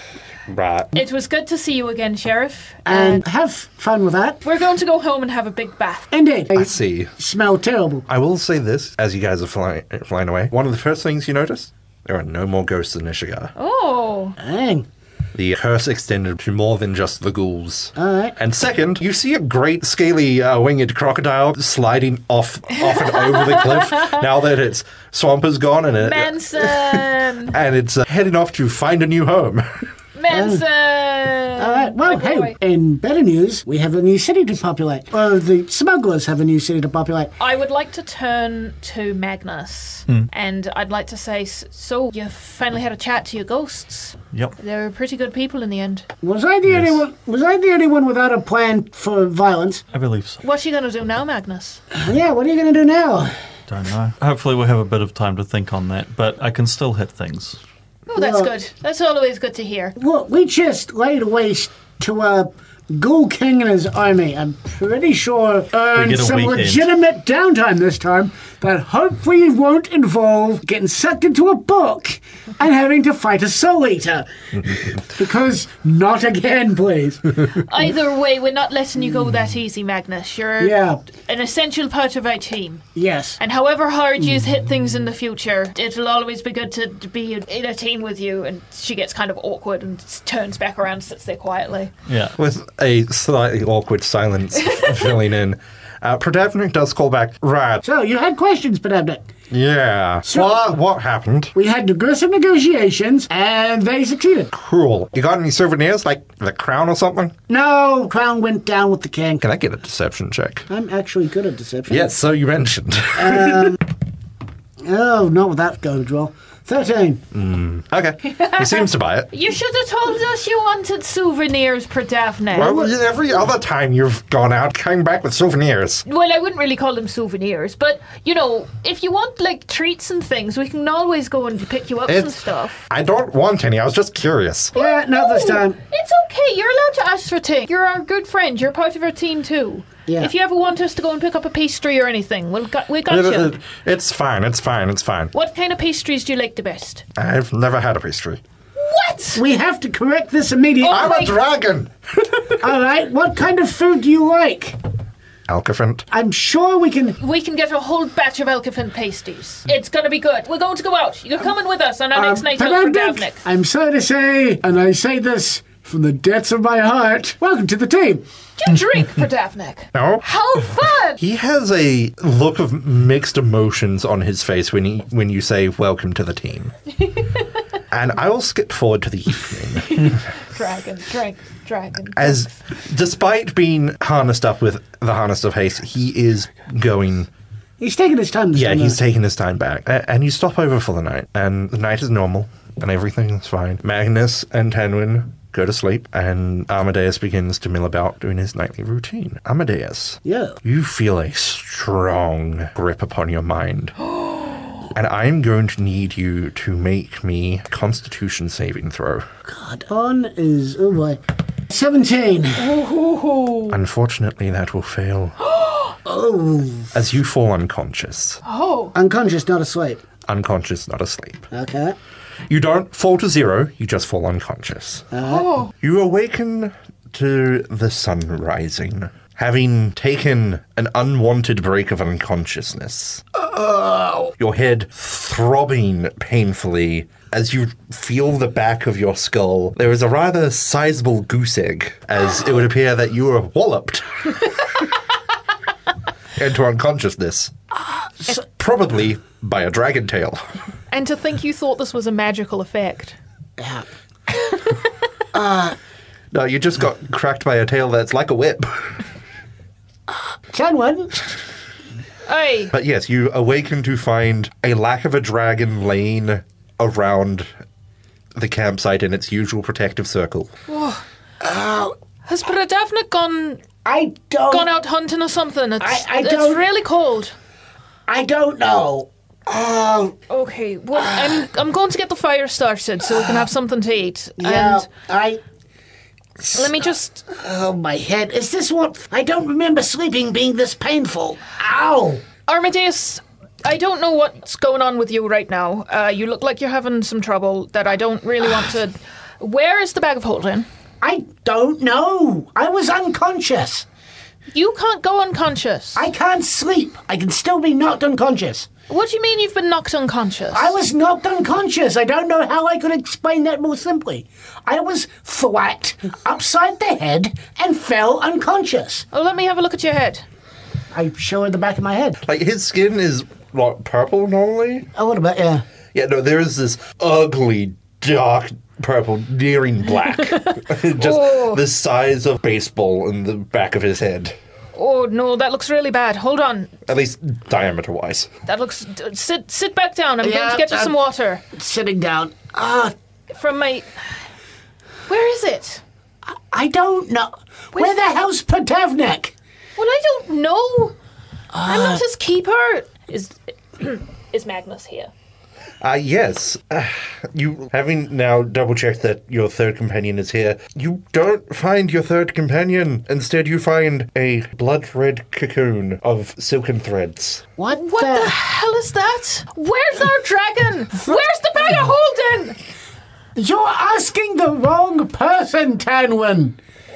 B: Right.
E: It was good to see you again, Sheriff.
D: and have fun with that.
E: We're going to go home and have a big bath.
D: Indeed,
B: I see.
D: smell terrible.
B: I will say this as you guys are flying flying away. One of the first things you notice: there are no more ghosts in Nishigar.
E: Oh,
D: Dang.
B: The curse extended to more than just the ghouls.
D: All right.
B: And second, you see a great scaly uh, winged crocodile sliding off off and over the cliff now that its swamp is gone and it,
E: Manson!
B: and it's uh, heading off to find a new home.
E: Manson!
D: All right. Well,
E: Oh,
D: hey,
E: boy.
D: in better news, we have a new city to populate. Or the smugglers have a new city to populate.
E: I would like to turn to Magnus, and I'd like to say, s- so you finally had a chat to your ghosts.
C: Yep.
E: They were pretty good people in the end.
D: Was I the only
C: Yes.
D: one? Was I the only one without a plan for violence?
C: I believe so.
E: What are you going to do now, Magnus?
D: Yeah. What are you going to do now?
C: Don't know. Hopefully we'll have a bit of time to think on that, but I can still hit things.
E: Oh, that's
D: Well-
E: good. That's always good to hear.
D: Well, we just laid waste to a Ghoul King and his army, I'm pretty sure, earned
C: get a
D: some
C: weekend.
D: legitimate downtime this time that hopefully won't involve getting sucked into a book and having to fight a Soul Eater. Because not again, please.
E: Either way, we're not letting you go that easy, Magnus. You're
D: Yeah,
E: an essential part of our team.
D: yes.
E: And however hard you hit things in the future, it'll always be good to, to be in a team with you. And she gets kind of awkward and s- turns back around and sits there quietly.
C: Yeah.
B: With a slightly awkward silence filling in, uh, Prodavnik does call back, right,
D: So, you had questions, Padavnik.
B: yeah.
D: So-
B: what, what happened?
D: We had aggressive negotiations, and they succeeded.
B: Cool. You got any souvenirs, like the crown or something?
D: No, Crown went down with the king.
B: Can I get a deception check?
D: I'm actually good at deception.
B: Yes, so you mentioned.
D: Oh, not with that gold roll. thirteen.
B: Okay. He seems to buy it.
E: You should have told us you wanted souvenirs, Prodavnik.
B: Well, every other time you've gone out, came back with souvenirs.
E: Well, I wouldn't really call them souvenirs, but, you know, if you want, like, treats and things, we can always go and pick you up some
B: It's-
E: stuff.
B: I don't want any, I was just curious.
D: Yeah, not this time.
E: It's okay. You're allowed to ask for things. You're our good friend. You're part of our team, too.
D: Yeah.
E: If you ever want us to go and pick up a pastry or anything, we'll got, we got
B: It-
E: you.
B: it- it's fine, it's fine, it's fine.
E: What kind of pastries do you like the best?
B: I've never had a pastry.
E: What?
D: We have to correct this immediately.
E: Oh.
B: I'm a dragon!
D: All right, what kind of food do you like?
B: Alcafant.
D: I'm sure we can...
E: We can get a whole batch of Elkafin pasties. It's gonna be good. We're going to go out. You're coming with us on our next
D: Um,
E: night out for
D: Padavnik,
E: Davnik.
D: I'm sorry to say, and I say this from the depths of my heart, welcome to the team.
E: You drink for Davnik.
B: No?
E: How fun!
B: He has a look of mixed emotions on his face when he, when you say welcome to the team. And I will skip forward to the evening.
E: Dragon, drink, dragon.
B: As despite being harnessed up with the harness of haste, he is going.
D: He's taking his time this
B: Yeah,
D: time.
B: he's
D: though.
B: taking his time back. A- And you stop over for the night, and the night is normal, and everything is fine. Magnus and Tenwin go to sleep, and Amadeus begins to mill about doing his nightly routine. Amadeus,
D: Yeah.
B: you feel a strong grip upon your mind. And I'm going to need you to make me a Constitution saving throw.
D: God, on is... Oh, boy. seventeen.
B: Unfortunately, that will fail.
D: Oh.
B: As you fall unconscious.
E: Oh,
D: Unconscious, not asleep.
B: Unconscious, not asleep.
D: Okay.
B: You don't fall to zero, you just fall unconscious.
E: oh.
B: You awaken to the sun rising, having taken an unwanted break of unconsciousness. Your head throbbing painfully as you feel the back of your skull. There is a rather sizable goose egg, as it would appear that you were walloped into unconsciousness. Probably by a dragon tail.
E: And to think you thought this was a magical effect.
D: Yeah.
B: No, you just got cracked by a tail that's like a whip.
D: Tenwin.
E: Hey,
B: But yes, you awaken to find a lack of a dragon laying around the campsite in its usual protective circle.
E: has Prodavnik gone
D: I don't...
E: gone out hunting or something? It's,
D: I- I
E: it's
D: don't-
E: really cold.
D: I don't know. Oh,
E: Okay, well, I'm I'm going to get the fire started so we can have something to eat.
D: yeah.
E: And
D: I...
E: let me just.
D: Oh, my head. Is this what... I don't remember sleeping being this painful. Ow.
E: Armadeus, I don't know what's going on with you right now. Uh, you look like you're having some trouble that I don't really want to. Where is the bag of holding?
D: I don't know. I was unconscious.
E: You can't go unconscious.
D: I can't sleep. I can still be knocked unconscious.
E: What do you mean you've been knocked unconscious?
D: I was knocked unconscious. I don't know how I could explain that more simply. I was thwacked upside the head and fell unconscious.
E: Oh, let me have a look at your head.
D: I show her the back of my head.
B: Like, his skin is, what, purple normally?
D: A little bit, yeah.
B: Yeah, no, there is this ugly, dark purple, nearing black. Just
E: Oh.
B: the size of baseball in the back of his head.
E: Oh no, that looks really bad. Hold on.
B: At least diameter-wise.
E: That looks. d- Sit, sit back down. I'm going
D: Yeah,
E: to get you
D: I'm-
E: some water
D: Sitting down. Ah,
E: from my. Where is it?
D: I don't know. Where the hell's Prodavnik?
E: Well, I don't know. I'm not his keeper. Is is Magnus here?
B: Uh, yes. Uh, you, having now double-checked that your third companion is here, you don't find your third companion. Instead, you find a blood-red cocoon of silken threads.
D: What,
E: What the hell is that? Where's our dragon? Where's the bag of holding?
F: You're asking the wrong person, Tanwin.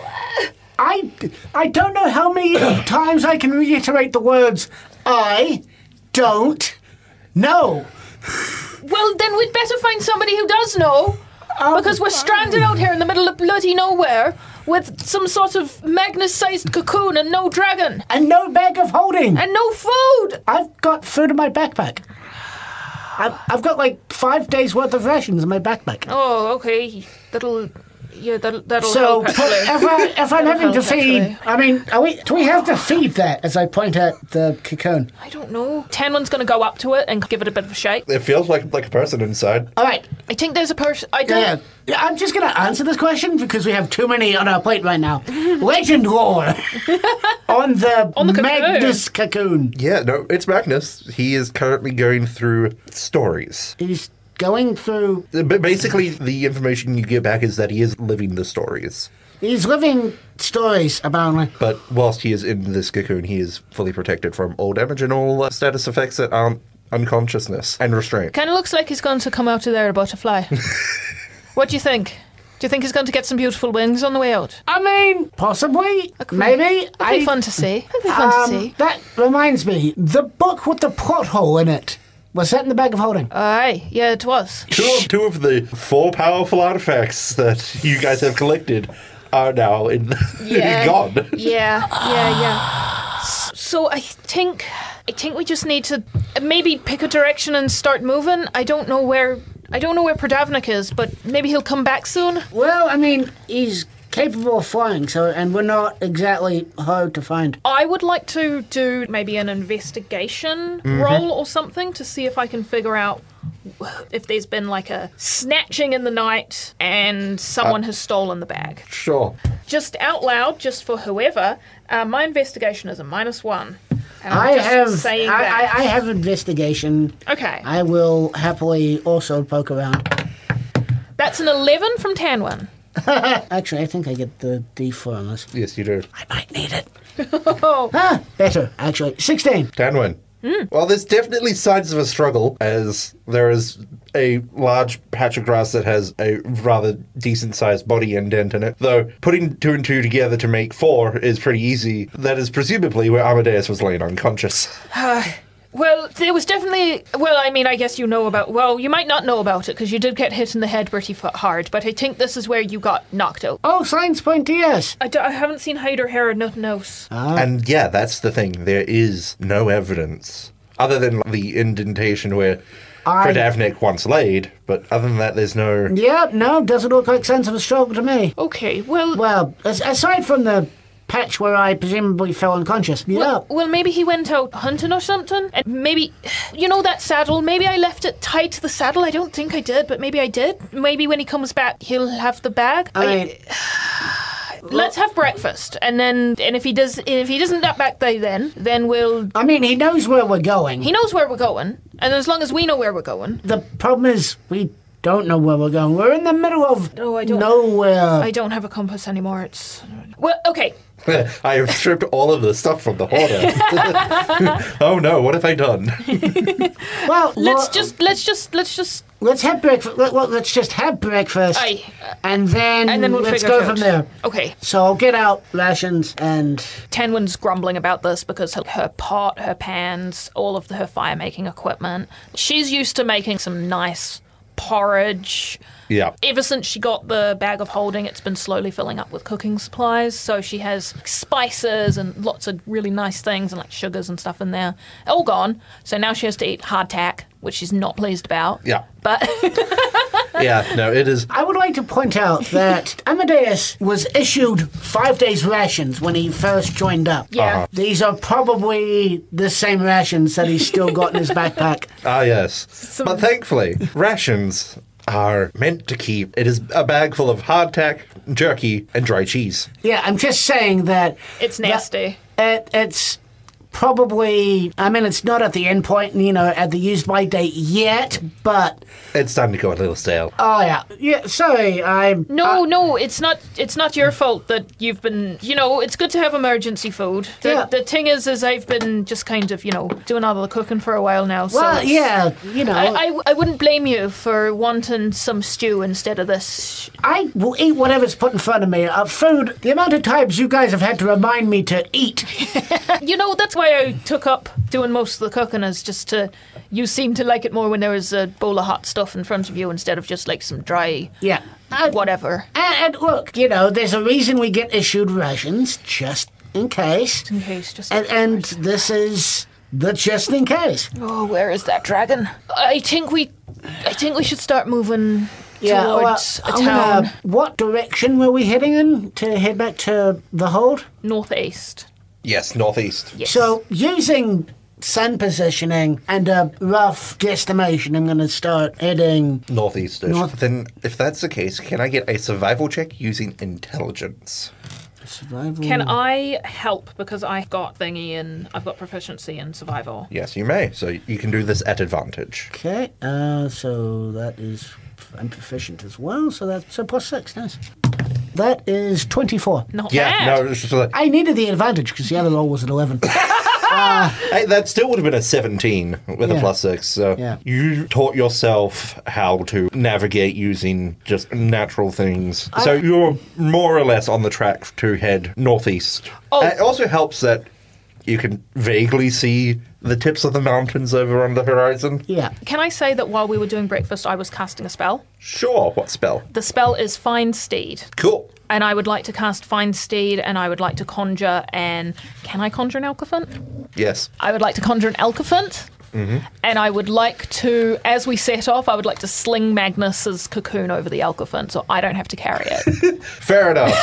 F: I, I don't know how many times I can reiterate the words, I don't know.
E: Well, then we'd better find somebody who does know.
F: Um,
E: Because we're stranded out here in the middle of bloody nowhere with some sort of Magnus-sized cocoon and no dragon.
F: And no bag of holding.
E: And no food.
F: I've got food in my backpack. I've, I've got like five days worth of rations in my backpack.
E: Oh, okay. That'll... Yeah, that'll, that'll
F: So
E: help,
F: if,
E: actually.
F: I, if I'm
E: That'll
F: having to
E: help,
F: feed,
E: actually.
F: I mean, are we, do we have to feed that as I point at the cocoon?
E: I don't know. Tanwin's going to go up to it and give it a bit of a shake.
B: It feels like like a person inside.
F: All right,
E: I think there's a person... I don't...
F: yeah, yeah, I'm just going to answer this question because we have too many on our plate right now. Legend lore on the,
E: On the cocoon.
F: Magnus cocoon.
B: Yeah, no, it's Magnus. He is currently going through stories.
F: He's going through,
B: But basically, the information you get back is that he is living the stories.
F: he's living stories, apparently.
B: But whilst he is in this cocoon, he is fully protected from all damage and all uh, status effects that aren't unconsciousness and restraint.
E: Kind of looks like he's going to come out of there about to fly. What do you think? Do you think he's going to get some beautiful wings on the way out?
F: I mean, possibly, maybe.
E: That'd be fun to see. That'd be fun
F: um,
E: to see.
F: That reminds me, the book with the plot hole in it, was that in the bag of holding?
E: Aye, yeah, it was.
B: Two of, two of the four powerful artifacts that you guys have collected are now in
E: Yeah.
B: gone.
E: Yeah, yeah, yeah. S- So I think I think we just need to maybe pick a direction and start moving. I don't know where I don't know where Pradavnik is, but maybe he'll come back soon.
F: Well, I mean, he's capable of flying, so and we're not exactly hard to find.
E: I would like to do maybe an investigation roll or something to see if I can figure out if there's been like a snatching in the night and someone has stolen the bag.
B: Sure.
E: Just out loud, just for whoever, uh, my investigation is a minus one. And I'm
F: I
E: just
F: have
E: saying
F: I,
E: that.
F: I, I have investigation.
E: Okay.
F: I will happily also poke around.
E: That's an eleven from Tanwin.
F: Actually, I think I get the D four on this.
B: Yes, you do.
F: I might need it.
E: Oh.
F: Ah, better, actually. sixteen.
B: Tanwin. Well, there's definitely signs of a struggle, as there is a large patch of grass that has a rather decent-sized body indent in it. Though, putting two and two together to make four is pretty easy. That is presumably where Amadeus was laying unconscious.
E: Well, there was definitely... Well, I mean, I guess you know about... Well, you might not know about it, because you did get hit in the head pretty f- hard, but I think this is where you got knocked out.
F: Oh, signs point to yes.
E: I, d- I haven't seen hide or hair or nothing else.
B: And yeah, that's the thing. There is no evidence, other than the indentation where
F: I-
B: Pradavnik once laid, but other than that, there's no...
F: Yeah, no, doesn't look like sense of a struggle to me.
E: Okay, well...
F: Well, as- aside from the patch where I presumably fell unconscious. Yeah.
E: Well, well, maybe he went out hunting or something, and maybe, you know, that saddle. Maybe I left it tied to the saddle. I don't think I did, but maybe I did. Maybe when he comes back, he'll have the bag.
F: I mean,
E: Let's have breakfast, and then, and if he does, if he doesn't get back by then, then we'll.
F: I mean, he knows where we're going.
E: He knows where we're going, and as long as we know where we're going,
F: The problem is we don't know where we're going. We're in the middle of
E: Oh, I don't-
F: nowhere.
E: I don't have a compass anymore. It's well, okay.
B: I have stripped all of the stuff from the hoarder. Oh no, what have I done?
F: well,
E: Let's
F: well,
E: just, let's just, let's just.
F: let's have breakfast. Let, well, let's just have breakfast,
E: Aye.
F: and then
E: And then we'll
F: let's
E: figure
F: go
E: it
F: from
E: out.
F: there.
E: Okay.
F: So I'll get out rations and
E: Tenwin's grumbling about this because her, her pot, her pans, all of the, her fire making equipment. She's used to making some nice porridge.
B: Yeah.
E: Ever since she got the bag of holding, it's been slowly filling up with cooking supplies. So she has spices and lots of really nice things and like sugars and stuff in there. All gone. So now she has to eat hardtack, which she's not pleased about.
B: Yeah.
E: But
B: Yeah, no, it is.
F: I would like to point out that Amadeus was issued five days rations when he first joined up.
E: yeah.
B: Uh-huh.
F: These are probably the same rations that he's still got in his backpack.
B: Ah, yes. But thankfully, rations are meant to keep. It is a bag full of hardtack, jerky, and dry cheese.
F: Yeah, I'm just saying that
E: It's nasty.
F: it, it's probably, I mean, it's not at the end point, you know, at the use by date yet, but,
B: It's starting to go a little stale.
F: oh yeah. Yeah, sorry, I'm...
E: No, no, it's not. It's not your fault that you've been. You know, it's good to have emergency food. The,
F: Yeah.
E: the thing is, is I've been just kind of, you know, doing all the cooking for a while now. So
F: Well,
E: it's-
F: yeah, you know,
E: I, I, I wouldn't blame you for wanting some stew instead of this.
F: I will eat whatever's put in front of me. Uh, food, the amount of times you guys have had to remind me to eat.
E: You know, that's why I took up doing most of the cooking, is just to. You seem to like it more when there is a bowl of hot stuff in front of you instead of just like some dry
F: Yeah. Uh,
E: whatever.
F: And, and look, you know, there's a reason we get issued rations, just in case.
E: In case, just.
F: And, and this is the just in case.
E: Oh, where is that dragon? I think we. I think we should start moving
F: well,
E: towards a
F: I'm
E: town.
F: gonna- what direction were we heading in to head back to the hold?
E: Northeast.
B: Yes, northeast.
E: Yes.
F: So, using sun positioning and a rough guesstimation, I'm going to start heading.
B: Northeast.
F: North-
B: Then, if that's the case, can I get a survival check using intelligence?
F: Survival.
E: Can I help because I've got thingy and I've got proficiency in survival?
B: Yes, you may. So you can do this at advantage.
F: Okay, uh, so that is. I'm proficient as well, so that's so plus six, nice. That is twenty-four.
E: Not
B: Yeah,
E: bad.
B: no, it's just like,
F: I needed the advantage because the other roll was an eleven.
B: hey, that still would have been a seventeen with
F: Yeah.
B: a plus six. So
F: Yeah.
B: you taught yourself how to navigate using just natural things. so you're more or less on the track to head northeast.
E: Oh.
B: And it also helps that you can vaguely see the tips of the mountains over on the horizon.
F: Yeah.
E: Can I say that while we were doing breakfast, I was casting a spell?
B: Sure, what spell?
E: The spell is Find Steed.
B: Cool.
E: And I would like to cast Find Steed, and I would like to conjure an. Can I conjure an elephant?
B: Yes.
E: I would like to conjure an elephant.
B: Mm-hmm.
E: And I would like to, as we set off, I would like to sling Magnus's cocoon over the elephant so I don't have to carry it.
B: Fair enough.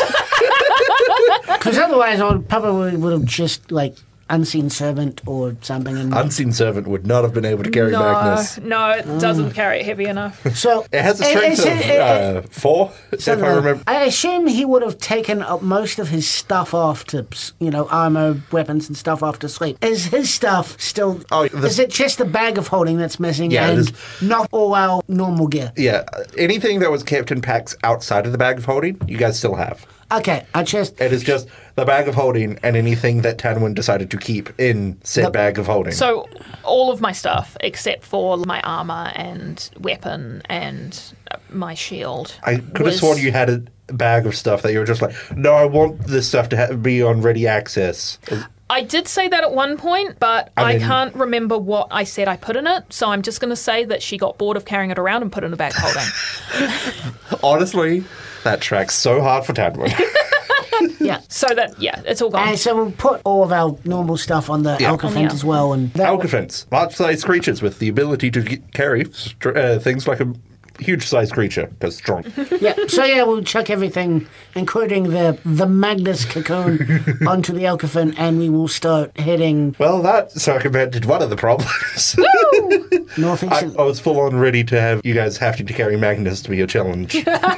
F: Because otherwise, I would probably would have just like unseen servant or something. And
B: Unseen Servant would not have been able to carry
E: no,
B: Magnus.
E: no, it doesn't carry it heavy enough.
F: so
B: It has a
F: it-
B: strength
F: it's-
B: of
F: it- it-
B: uh, four, if I
F: uh,
B: remember.
F: I assume he would have taken uh, most of his stuff off to, you know, armor, weapons, and stuff off to sleep. Is his stuff still?
B: Oh, the-
F: is it just the bag of holding that's missing,
B: Yeah, it
F: and
B: is.
F: not all our normal gear?
B: Yeah, anything that was kept in packs outside of the bag of holding, you guys still have.
F: Okay, I just
B: It is just the bag of holding and anything that Tanwin decided to keep in said
F: Yep.
B: bag of holding.
E: So, all of my stuff, except for my armor and weapon and uh, my shield.
B: I could have
E: was-
B: sworn you had a bag of stuff that you were just like, no, I want this stuff to ha- be on ready access.
E: I did say that at one point, but
B: I
E: I,
B: mean-
E: can't remember what I said I put in it, so I'm just going to say that she got bored of carrying it around and put it in the bag holding.
B: Honestly, that tracks so hard for Tanwin.
F: yeah.
E: So that, yeah, it's all gone.
F: And so we'll put all of our normal stuff on the
B: Yeah.
F: Alcafent
E: On the
F: as well, and that,
B: Alcafents, large-sized creatures with the ability to g- carry str- uh, things like a huge-sized creature, because strong.
F: yeah. So yeah, we'll chuck everything, including the the Magnus cocoon, onto the Alcafent, and we will start heading
B: Well, that circumvented one of the problems.
F: northeast.
B: I, I was full on ready to have you guys having to carry Magnus to be a challenge.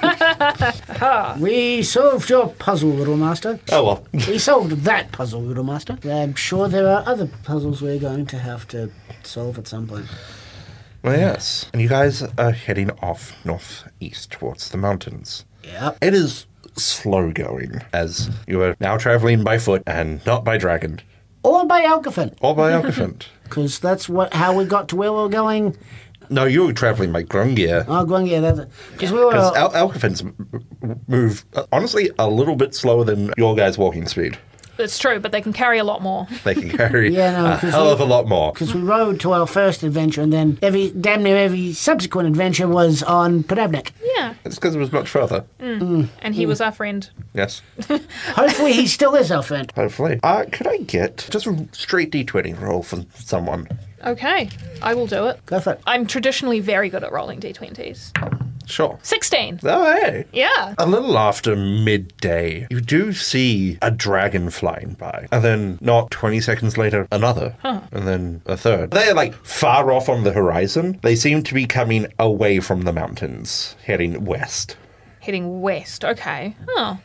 F: We solved your puzzle, Little Master.
B: Oh well.
F: We solved that puzzle, Little Master. I'm sure there are other puzzles we're going to have to solve at some point.
B: Well, yes. And you guys are heading off northeast towards the mountains.
F: Yep.
B: It is slow going, as you are now traveling by foot and not by dragon,
F: Or by Alcafent,
B: or by elephant.
F: because that's what how we got to where we we're going.
B: No, you were traveling by Grungier.
F: Oh, going yeah, that's because we were.
B: Because Al- elephants m- move, uh, honestly, a little bit slower than your guys' walking speed.
E: It's true, but they can carry a lot more.
B: They can carry
F: Yeah, no,
B: a
F: 'cause
B: hell
F: we-
B: of a lot more.
F: Because we rode to our first adventure, and then every damn near every subsequent adventure was on Podabnik.
E: Yeah,
B: It's because it was much further.
E: and he was our friend.
B: Yes,
F: Hopefully, he still is our friend.
B: hopefully. Uh, could I get just a straight D twenty roll for someone?
E: Okay, I will do it.
F: Go for it.
E: I'm traditionally very good at rolling d twenties.
B: Sure.
E: sixteen.
B: Oh, hey.
E: Yeah.
B: A little after midday, you do see a dragon flying by. And then, not twenty seconds later, another. And then a third. They're like far off on the horizon. They seem to be coming away from the mountains, heading west.
E: Heading west. Okay. Oh.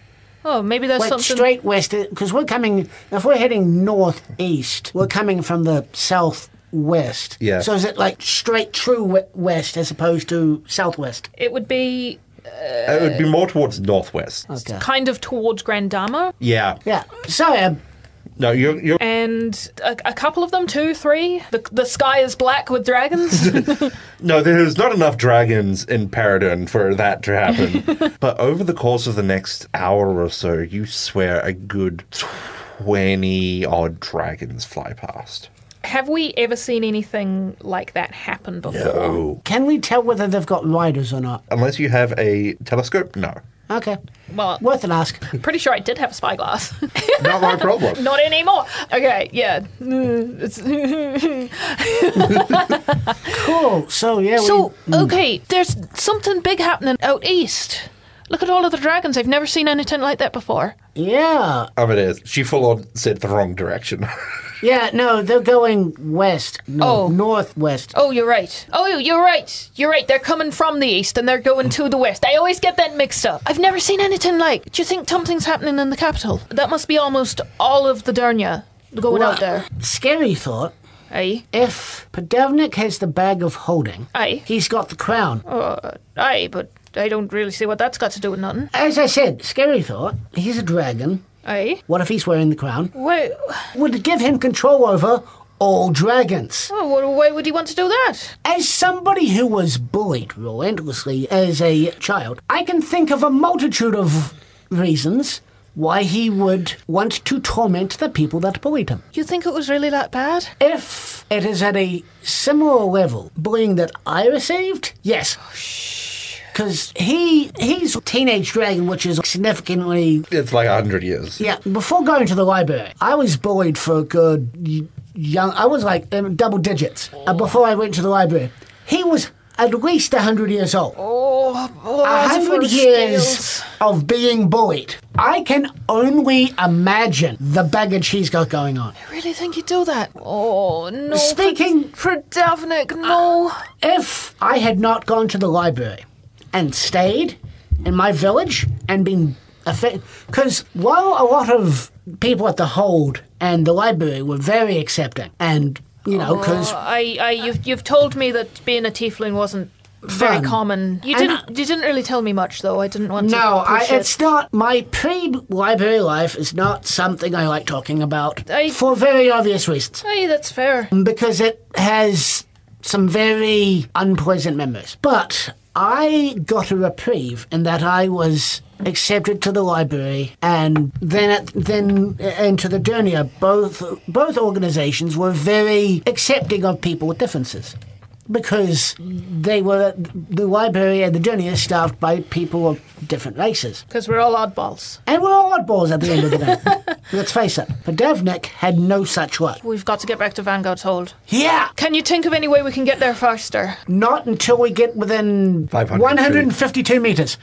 E: Oh, maybe there's
D: Wait,
E: something.
D: straight west, because we're coming, if we're heading northeast, we're coming from the southwest.
B: Yeah.
D: So is it like straight true we- west as opposed to southwest?
E: It would be
B: it would be more towards northwest.
D: Okay.
E: kind of towards Grandama.
B: Yeah.
D: Yeah. Sorry, um,
B: No, you're you're
E: And a, a couple of them, two, three. The, the sky is black with dragons.
B: No, there's not enough dragons in Paradon for that to happen. But over the course of the next hour or so, you swear a good twenty odd dragons fly past.
E: Have we ever seen anything like that happen before?
B: No.
D: can we tell whether they've got riders or not?
B: Unless you have a telescope, no.
D: Okay.
E: Well,
D: Worth an ask.
E: pretty sure I did have a spyglass.
B: Not my problem.
E: Not anymore. Okay, yeah. Mm, it's-
D: Cool. So, yeah,
E: so,
D: we...
E: okay, there's something big happening out east. Look at all of the dragons. I've never seen anything like that before.
D: Yeah.
B: Oh, it is. She full on said the wrong direction.
D: Yeah, no, they're going west. No,
E: Oh.
D: northwest.
E: Oh, you're right. Oh, you're right. You're right. They're coming from the east and they're going to the west. I always get that mixed up. I've never seen anything like. Do you think something's happening in the capital? That must be almost all of the Dernia going out there.
D: Scary thought.
E: Aye.
D: If Podevnik has the bag of holding,
E: Aye.
D: he's got the crown.
E: Uh, aye, but I don't really see what that's got to do with nothing.
D: As I said, scary thought. He's a dragon.
E: Aye.
D: What if he's wearing the crown?
E: Why,
D: Would it give him control over all dragons?
E: oh, wh- why would he want to do that?
D: As somebody who was bullied relentlessly as a child, I can think of a multitude of reasons why he would want to torment the people that bullied him.
E: You think it was really that bad?
D: If it is at a similar level bullying that I received, yes. Because he he's a teenage dragon, which is significantly...
B: It's like a hundred years.
D: Yeah, before going to the library, I was bullied for a good y- young... I was like um, double digits uh, before I went to the library. He was at least one hundred years old.
E: Oh, oh
D: A hundred years of being bullied. I can only imagine the baggage he's got going on.
E: I really think he'd do that. Oh, no.
D: Speaking-
E: For, for Davnik, no.
D: If I had not gone to the library and stayed in my village and been... Because while a lot of people at the Hold and the library were very accepting, and, you know, because...
E: Oh, I, I, you've, you've told me that being a tiefling wasn't very
D: Fun.
E: common. You
D: And
E: didn't, you didn't really tell me much, though. I didn't want to.
D: No, I,
E: push it.
D: it's not. My pre-library life is not something I like talking about
E: I-
D: for very obvious reasons.
E: Hey, that's fair.
D: Because it has some very unpleasant memories. But I got a reprieve in that I was accepted to the library, and then at, then into the Dernia. Both both organisations were very accepting of people with differences. Because they were, the library and the Dernia is staffed by people of different races.
E: Because we're all oddballs.
D: And we're all oddballs at the end of the day. Let's face it, Podevnik had no such luck.
E: We've got to get back to Vanguard's Hold.
D: Yeah!
E: Can you think of any way we can get there faster?
D: Not until we get within
B: five hundred
D: one hundred fifty-two metres.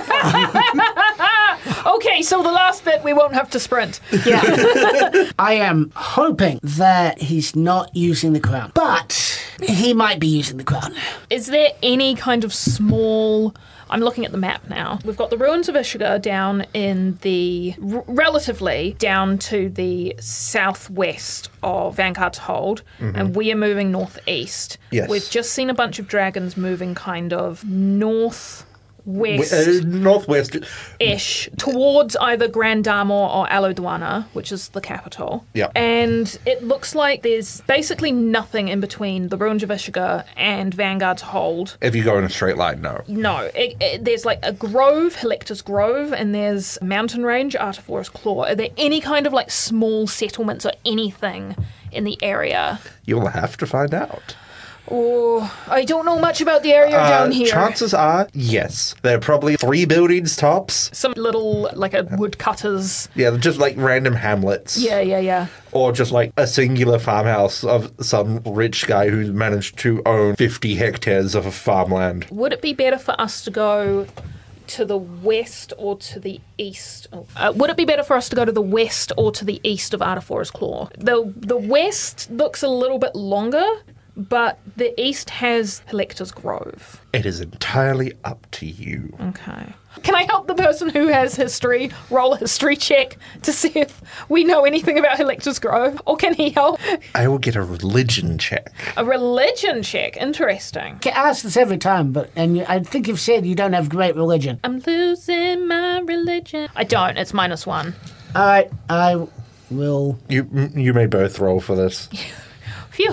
E: Okay, so the last bit we won't have to sprint.
D: Yeah. I am hoping that he's not using the crown. But he might be using the crown.
E: Is there any kind of small... I'm looking at the map now. We've got the ruins of Ishiga down in the... R- relatively down to the southwest of Vanguard's Hold, and we are moving northeast.
B: Yes.
E: We've just seen a bunch of dragons moving kind of northwest...
B: Uh, northwest.
E: ish towards either Grand Darmor or Alodwana, which is the capital.
B: Yep.
E: And it looks like there's basically nothing in between the ruins of Ishiga and Vanguard's Hold.
B: If you go in a straight line, no.
E: No, it, it, there's like a grove, Helectus Grove, and there's a mountain range, Artiforus Claw. Are there any kind of like small settlements or anything in the area?
B: You'll have to find out.
E: Oh, I don't know much about the area
B: Uh,
E: down here.
B: Chances are, yes. There are probably three buildings tops.
E: Some little, like a woodcutters.
B: Yeah, just like random hamlets.
E: Yeah, yeah, yeah.
B: Or just like a singular farmhouse of some rich guy who's managed to own fifty hectares of farmland.
E: Would it be better for us to go to the west or to the east? Oh, Uh, would it be better for us to go to the west or to the east of Artiforus Claw? The the west looks a little bit longer, but the east has Helector's Grove.
B: It is entirely up to you.
E: Okay. Can I help the person who has history roll a history check to see if we know anything about Helector's Grove? Or can he help?
B: I will get a religion check.
E: A religion check. Interesting.
D: I ask this every time, but and you, I think you've said you don't have great religion.
E: I'm losing my religion. I don't. It's minus one.
D: All right, I will.
B: You you may both roll for this.
E: Phew.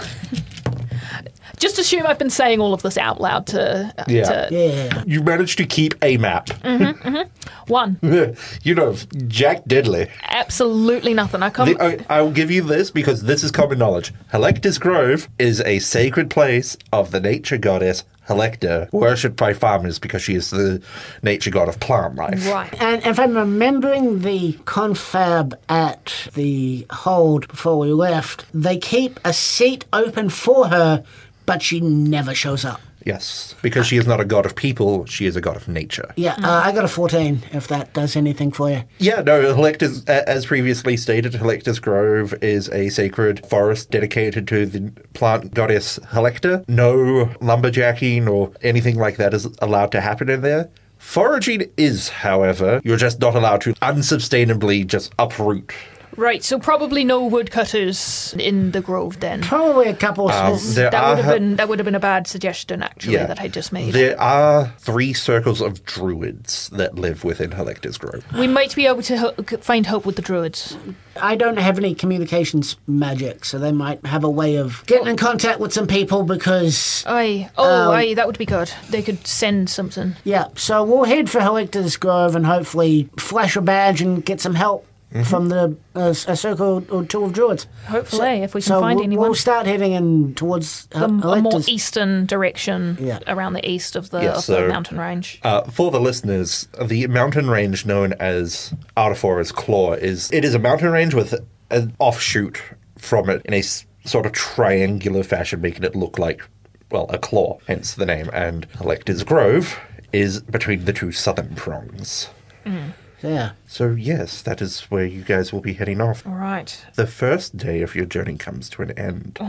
E: Just assume I've been saying all of this out loud to... uh,
B: Yeah.
E: to
D: Yeah.
B: You managed to keep a map.
E: one.
B: You know, Jack Diddley.
E: Absolutely nothing. I can't...
B: The, I, I will give you this because this is common knowledge. Helector's Grove is a sacred place of the nature goddess Helector, worshipped by farmers because she is the nature god of plant life.
E: Right.
D: And if I'm remembering the confab at the hold before we left, they keep a seat open for her, but she never shows up.
B: Yes, because she is not a god of people, she is a god of nature.
D: Yeah, uh, I got a fourteen, if that does anything for you.
B: Yeah, no, Helector's, a- as previously stated, Helector's Grove is a sacred forest dedicated to the plant goddess Helector. No lumberjacking or anything like that is allowed to happen in there. Foraging is, however. You're just not allowed to unsustainably just uproot.
E: Right, so probably no woodcutters in the grove then.
D: Probably a couple of
B: Um,
D: small...
B: there
E: That
B: are
E: would have
B: he-
E: been that would have been a bad suggestion actually
B: Yeah.
E: that I just made.
B: There are three circles of druids that live within Helector's Grove.
E: We might be able to hel- find help with the druids.
D: I don't have any communications magic, so they might have a way of getting in contact with some people because...
E: Aye. Oh,
D: Um,
E: aye, that would be good. They could send something.
D: Yeah, so we'll head for Helector's Grove and hopefully flash a badge and get some help from the uh, a circle or two of druids.
E: Hopefully, if we can
D: So
E: find
D: we'll,
E: anyone.
D: we'll start heading in towards
E: a,
D: Hel-
E: a more
D: Helector's.
E: eastern direction
D: Yeah.
E: around the east of the,
B: Yeah,
E: of
B: so-
E: the mountain range.
B: Uh, for the listeners, the mountain range known as Artifora's Claw is it is a mountain range with an offshoot from it in a s- sort of triangular fashion, making it look like, well, a claw, hence the name. And Helector's Grove is between the two southern prongs.
D: Yeah.
B: So yes, that is where you guys will be heading off.
E: All right.
B: The first day of your journey comes to an end.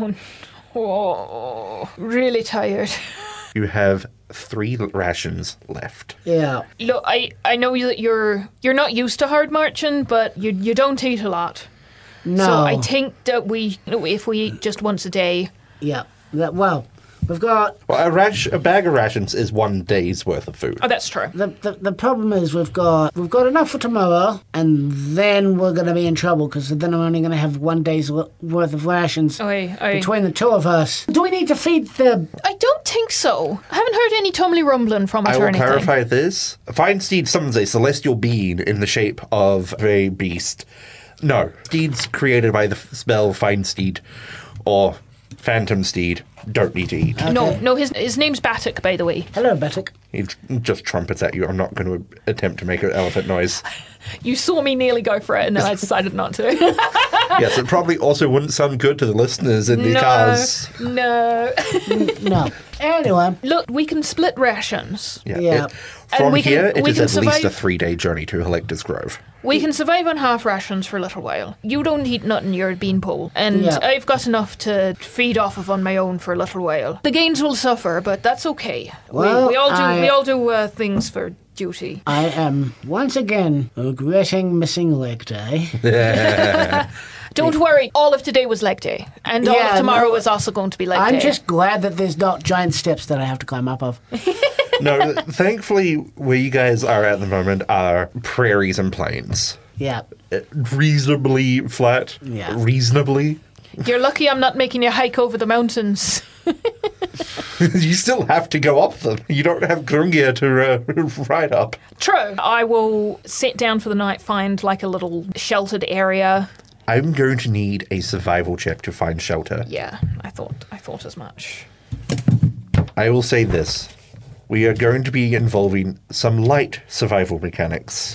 E: Oh, really tired.
B: You have three rations left.
D: Yeah.
E: Look, I, I know you, that you're you're not used to hard marching, but you you don't eat a lot.
D: No.
E: So I think that we, if we eat just once a day,
D: Yeah. That, well, we've got...
B: Well, a, rash, a bag of rations is one day's worth of food.
E: oh, that's true.
D: The, the, the problem is we've got we've got enough for tomorrow, and then we're going to be in trouble because then I'm only going to have one day's wo- worth of rations
E: Aye, aye.
D: between the two of us. Do we need to feed the...
E: I don't think so. I haven't heard any tumbly rumbling from it
B: I
E: or
B: will
E: anything.
B: clarify this. Feinsteed summons a celestial being in the shape of a beast. No, steeds created by the f- spell Feinsteed or Phantom Steed don't need to eat.
E: No, no, his his name's Batik, by the way.
D: Hello, Batik.
B: He j- just trumpets at you. I'm not going to attempt to make an elephant noise.
E: You saw me nearly go for it, and then I decided not to.
B: Yes, it probably also wouldn't sound good to the listeners in the
E: no,
B: cars.
E: no.
D: No. Anyway.
E: Look, we can split rations.
B: Yeah.
D: Yeah.
B: it- from
E: we can-
B: here, it
E: we
B: is
E: can
B: at least a
E: survive-
B: three-day journey to Helector's Grove.
E: We can survive on half rations for a little while. You don't eat nothing, you're a beanpole. And
D: Yeah.
E: I've got enough to feed off of on my own for a little while. The gains will suffer, but that's okay.
D: Well,
E: we, we all do
D: I-
E: we all do uh, things for duty.
D: I am once again regretting missing leg day.
E: Don't worry, all of today was leg day. And all
D: Yeah,
E: of tomorrow
D: no,
E: is also going to be leg
D: I'm
E: day.
D: just glad that there's not giant steps that I have to climb up of.
B: No, thankfully, where you guys are at the moment are prairies and plains.
D: Yeah.
B: Uh, Reasonably flat.
D: Yeah.
B: Reasonably.
E: You're lucky I'm not making you hike over the mountains.
B: You still have to go up them. You don't have Grungia to uh, ride up.
E: True. I will sit down for the night, find like a little sheltered area.
B: I'm going to need a survival check to find shelter.
E: Yeah, I thought I thought as much.
B: I will say this. We are going to be involving some light survival mechanics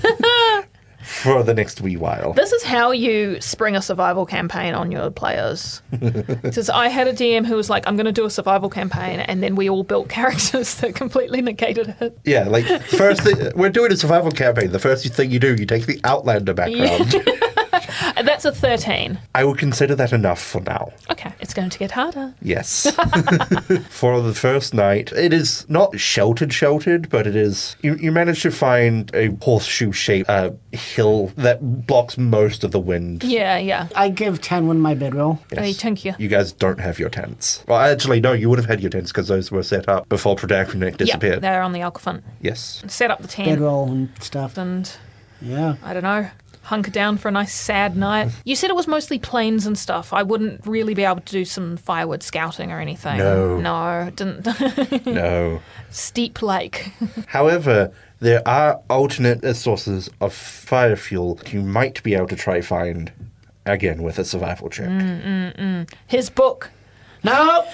B: for the next wee while.
E: This is how you spring a survival campaign on your players. Because I had a D M who was like, I'm going to do a survival campaign, and then we all built characters that completely negated it.
B: Yeah, like, first thing, we're doing a survival campaign. The first thing you do, you take the Outlander background.
E: And that's a thirteen.
B: I would consider that enough for now.
E: Okay, it's going to get harder.
B: Yes. For the first night, it is not sheltered, sheltered, but it is. You, you manage to find a horseshoe-shaped uh, hill that blocks most of the wind.
E: Yeah, yeah.
D: I give Tanwin my bedroll.
E: Hey, thank you.
B: You guys don't have your tents. Well, actually, no, you would have had your tents because those were set up before Protagonik
E: Yeah,
B: disappeared.
E: they're on the Alcafant.
B: Yes.
E: Set up the tent
D: Bedroll and stuff.
E: and,
D: Yeah.
E: I don't know, hunker down for a nice sad night. You said it was mostly plains and stuff. I wouldn't really be able to do some firewood scouting or anything.
B: No.
E: No, didn't.
B: No.
E: Steep lake.
B: However, there are alternate sources of fire fuel you might be able to try find, again, with a survival check.
E: His book.
D: No!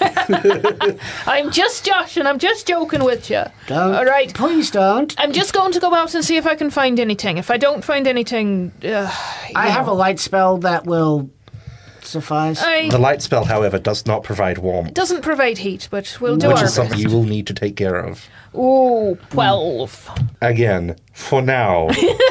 E: I'm just joshing. I'm just joking with you.
D: Don't.
E: All right.
D: Please don't.
E: I'm just going to go out and see if I can find anything. If I don't find anything, uh,
D: I have a light spell that will suffice.
E: I,
B: The light spell, however, does not provide warmth,
E: it doesn't provide heat, but we'll do
B: which
E: our
B: is something
E: best.
B: you will need to take care of.
E: Ooh, twelve.
B: Again, for now,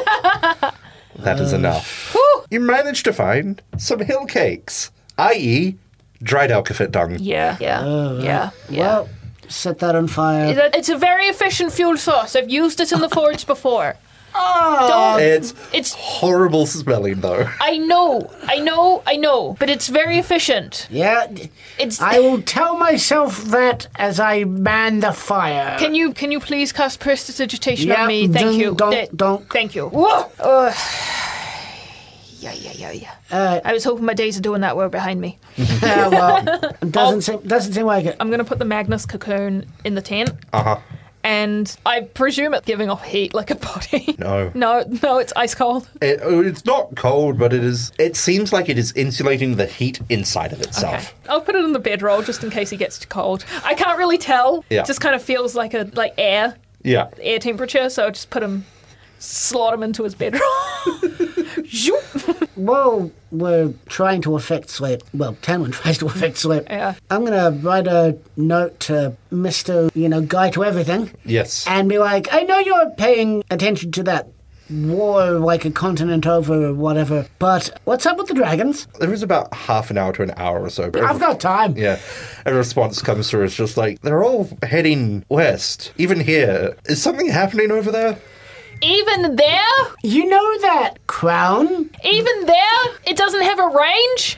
B: that is enough.
E: Whew.
B: You managed to find some hill cakes, that is, dried Alcafit dung.
E: Yeah, yeah, yeah, yeah.
D: Well, set that on fire.
E: It- It's a very efficient fuel source. I've used it in the forge before.
D: Oh,
E: Don't.
B: It's
E: It's.
B: horrible smelling, though.
E: I know, I know, I know, but it's very efficient.
D: yeah.
E: It's.
D: I will tell myself that as I man the fire.
E: Can you can you please cast prestidigitation
D: Yeah,
E: on me? Thank
D: don't-
E: you.
D: don't-
E: Eh,
D: don't.
E: Thank you. Whoa. Uh, yeah, yeah, yeah, yeah.
D: Uh,
E: I was hoping my days of doing that were behind me.
D: yeah, well, doesn't seem doesn't seem like it.
E: I'm gonna put the Magnus cocoon in the tent,
B: Uh huh.
E: and I presume it's giving off heat like a body.
B: No.
E: no, no, it's ice cold.
B: It, oh, it's not cold, but it is. It seems like it is insulating the heat inside of
E: Okay.
B: itself.
E: I'll put it in the bedroll just in case he gets too cold. I can't really tell.
B: Yeah.
E: It just kind of feels like a like air,
B: Yeah.
E: air temperature. So I'll just put him, slot him into his bedroll. Zoop.
D: Well, we're trying to affect sleep. Well, Tanwin tries to affect sleep.
E: Yeah.
D: I'm gonna write a note to Mister You know, Guy to Everything,
B: Yes.
D: and be like, I know you're paying attention to that war like a continent over or whatever, but what's up with the dragons?
B: There is about half an hour to an hour or so. But
D: I've got time.
B: Yeah. A response comes through. It's just like, they're all heading west. Even here. Is something happening over there?
E: Even there,
D: You know that crown?
E: even there, it doesn't have a range.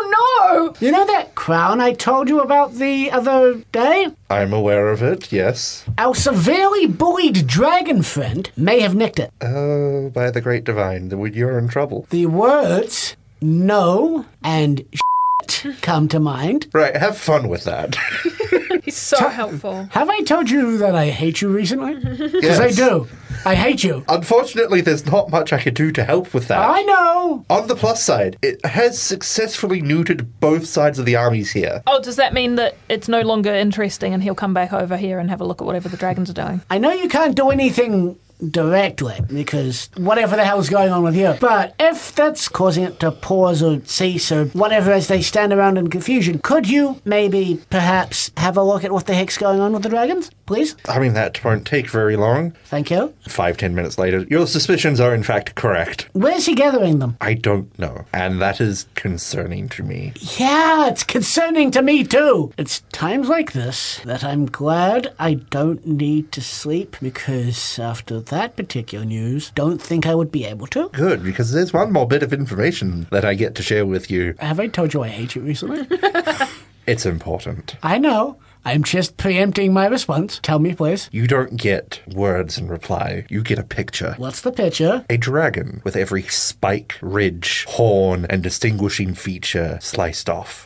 E: Oh no!
D: You know that crown I told you about the other day?
B: I'm aware of it, yes.
D: Our severely bullied dragon friend may have nicked it.
B: Oh, by the great divine, then you're in trouble.
D: The words no and shit come to mind.
B: Right, have fun with that.
E: He's so helpful.
D: Have I told you that I hate you recently? Because I
B: Yes.
D: do. I hate you.
B: Unfortunately, there's not much I could do to help with that.
D: I know.
B: On the plus side, it has successfully neutered both sides of the armies here.
E: Oh, does that mean that it's no longer interesting and he'll come back over here and have a look at whatever the dragons are doing?
D: I know you can't do anything directly because whatever the hell's going on with you. But if that's causing it to pause or cease or whatever as they stand around in confusion, could you maybe perhaps have a look at what the heck's going on with the dragons, please?
B: I mean, that won't take very long.
D: Thank you.
B: Five, ten minutes later, your suspicions are in fact correct.
D: Where's he gathering them?
B: I don't know. And that is concerning to me.
D: Yeah, it's concerning to me too. It's times like this that I'm glad I don't need to sleep because after that particular news, don't think I would be able to.
B: Good, because there's one more bit of information that I get to share with you.
D: Have I told you I hate you recently?
B: It's important.
D: I know. I'm just preempting my response. Tell me, please.
B: You don't get words in reply. You get a picture.
D: What's the picture?
B: A dragon with every spike, ridge, horn, and distinguishing feature sliced off.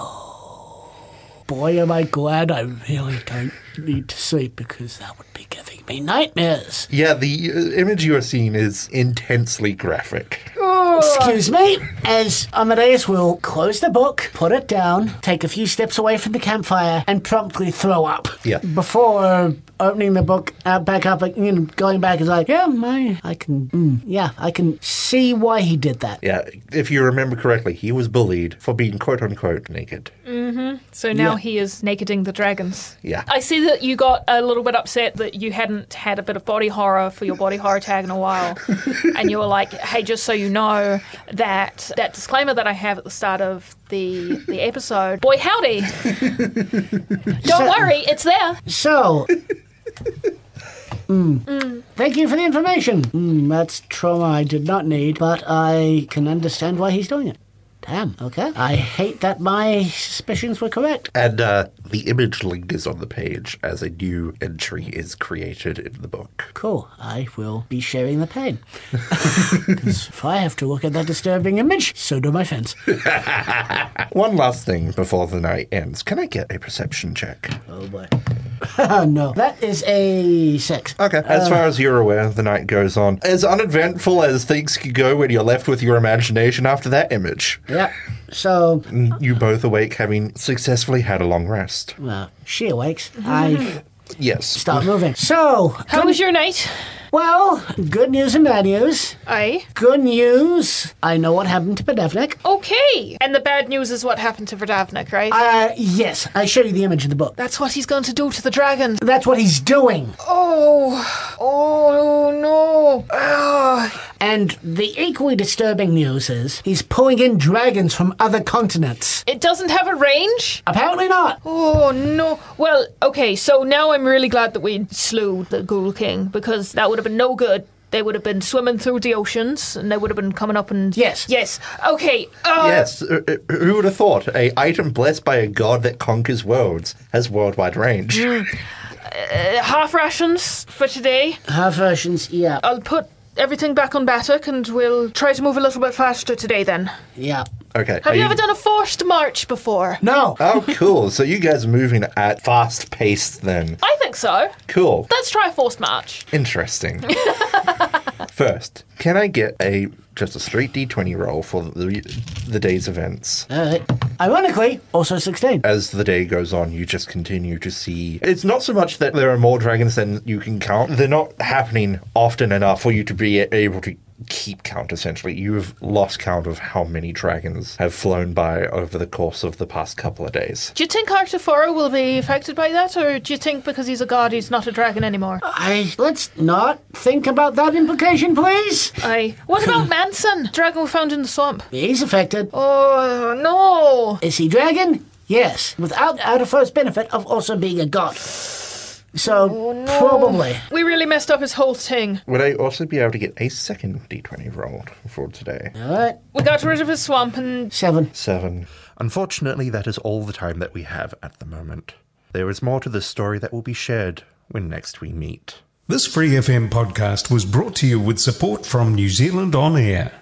D: Boy, am I glad I really don't need to sleep because that would be giving me nightmares.
B: Yeah, the uh, image you are seeing is intensely graphic.
D: Excuse me, as Amadeus will close the book, put it down, take a few steps away from the campfire, and promptly throw up.
B: Yeah.
D: Before opening the book uh, back up, like, you know, going back is like, yeah, my, I can, mm, yeah, I can see why he did that.
B: Yeah, if you remember correctly, he was bullied for being quote-unquote naked.
E: So now
D: Yeah.
E: he is nakeding the dragons.
B: Yeah.
E: I see that you got a little bit upset that you hadn't had a bit of body horror for your body horror tag in a while. And you were like, hey, just so you know, remember that that disclaimer that I have at the start of the the episode. Boy, howdy! Don't
D: So-
E: worry, it's there.
D: So, mm, thank you for the information. Mm, that's trauma I did not need, but I can understand why he's doing it. Damn, okay. I hate that my suspicions were correct.
B: And uh, the image link is on the page as a new entry is created in the book.
D: Cool. I will be sharing the pain. 'Cause if I have to look at that disturbing image, so do my fans.
B: One last thing before the night ends. Can I get a perception check?
D: Oh boy. No, that is a six.
B: Okay. As far as you're aware, the night goes on. As uneventful as things could go when you're left with your imagination after that image.
D: Yeah. So,
B: You both awake having successfully had a long rest.
D: well, she awakes. I
B: Yes.
D: start moving. So,
E: How was your night?
D: well, good news and bad news.
E: Aye.
D: Good news, I know what happened to Podevnik.
E: Okay. And the bad news is what happened to Verdavnik, right?
D: Uh, yes, I show you the image in the book.
E: That's what he's going to do to the dragon.
D: That's what he's doing.
E: Oh. Oh, no. Ah.
D: And the equally disturbing news is he's pulling in dragons from other continents.
E: It doesn't have a range?
D: Apparently not.
E: Oh, no. Well, okay, so now I'm really glad that we slew the Ghoul King, because that would have been no good. They would have been swimming through the oceans, and they would have been coming up and...
D: Yes.
E: Yes. Okay. Uh,
B: Yes, uh, uh, who would have thought a item blessed by a god that conquers worlds has worldwide range?
E: uh, half rations for today.
D: Half versions, yeah.
E: I'll put everything back on Batuk, and we'll try to move a little bit faster today then.
D: Yeah.
B: Okay.
E: Have
B: are
E: you ever done a forced march before?
D: No.
B: Oh, cool. So you guys are moving at fast pace then.
E: I think so.
B: Cool.
E: Let's try a forced march.
B: Interesting. First, can I get a just a straight D twenty roll for the, the day's events?
D: Alright. Ironically, also sixteen.
B: As the day goes on, you just continue to see. It's not so much that there are more dragons than you can count. They're not happening often enough for you to be able to keep count, essentially. You've lost count of how many dragons have flown by over the course of the past couple of days.
E: Do you think Arctofora will be affected by that, or do you think because he's a god he's not a dragon anymore?
D: I let's not think about that implication, please.
E: Aye. What about Manson? Dragon we found in the swamp.
D: He's affected.
E: Oh, no.
D: Is he dragon? Yes. Without the first benefit of also being a god. So probably.
E: We really messed up his whole thing.
B: Would I also be able to get a second D twenty roll for today?
D: Alright.
E: We got rid of his swamp and...
D: Seven.
B: Seven. Unfortunately, that is all the time that we have at the moment. There is more to this story that will be shared when next we meet.
A: This Free F M podcast was brought to you with support from New Zealand On Air.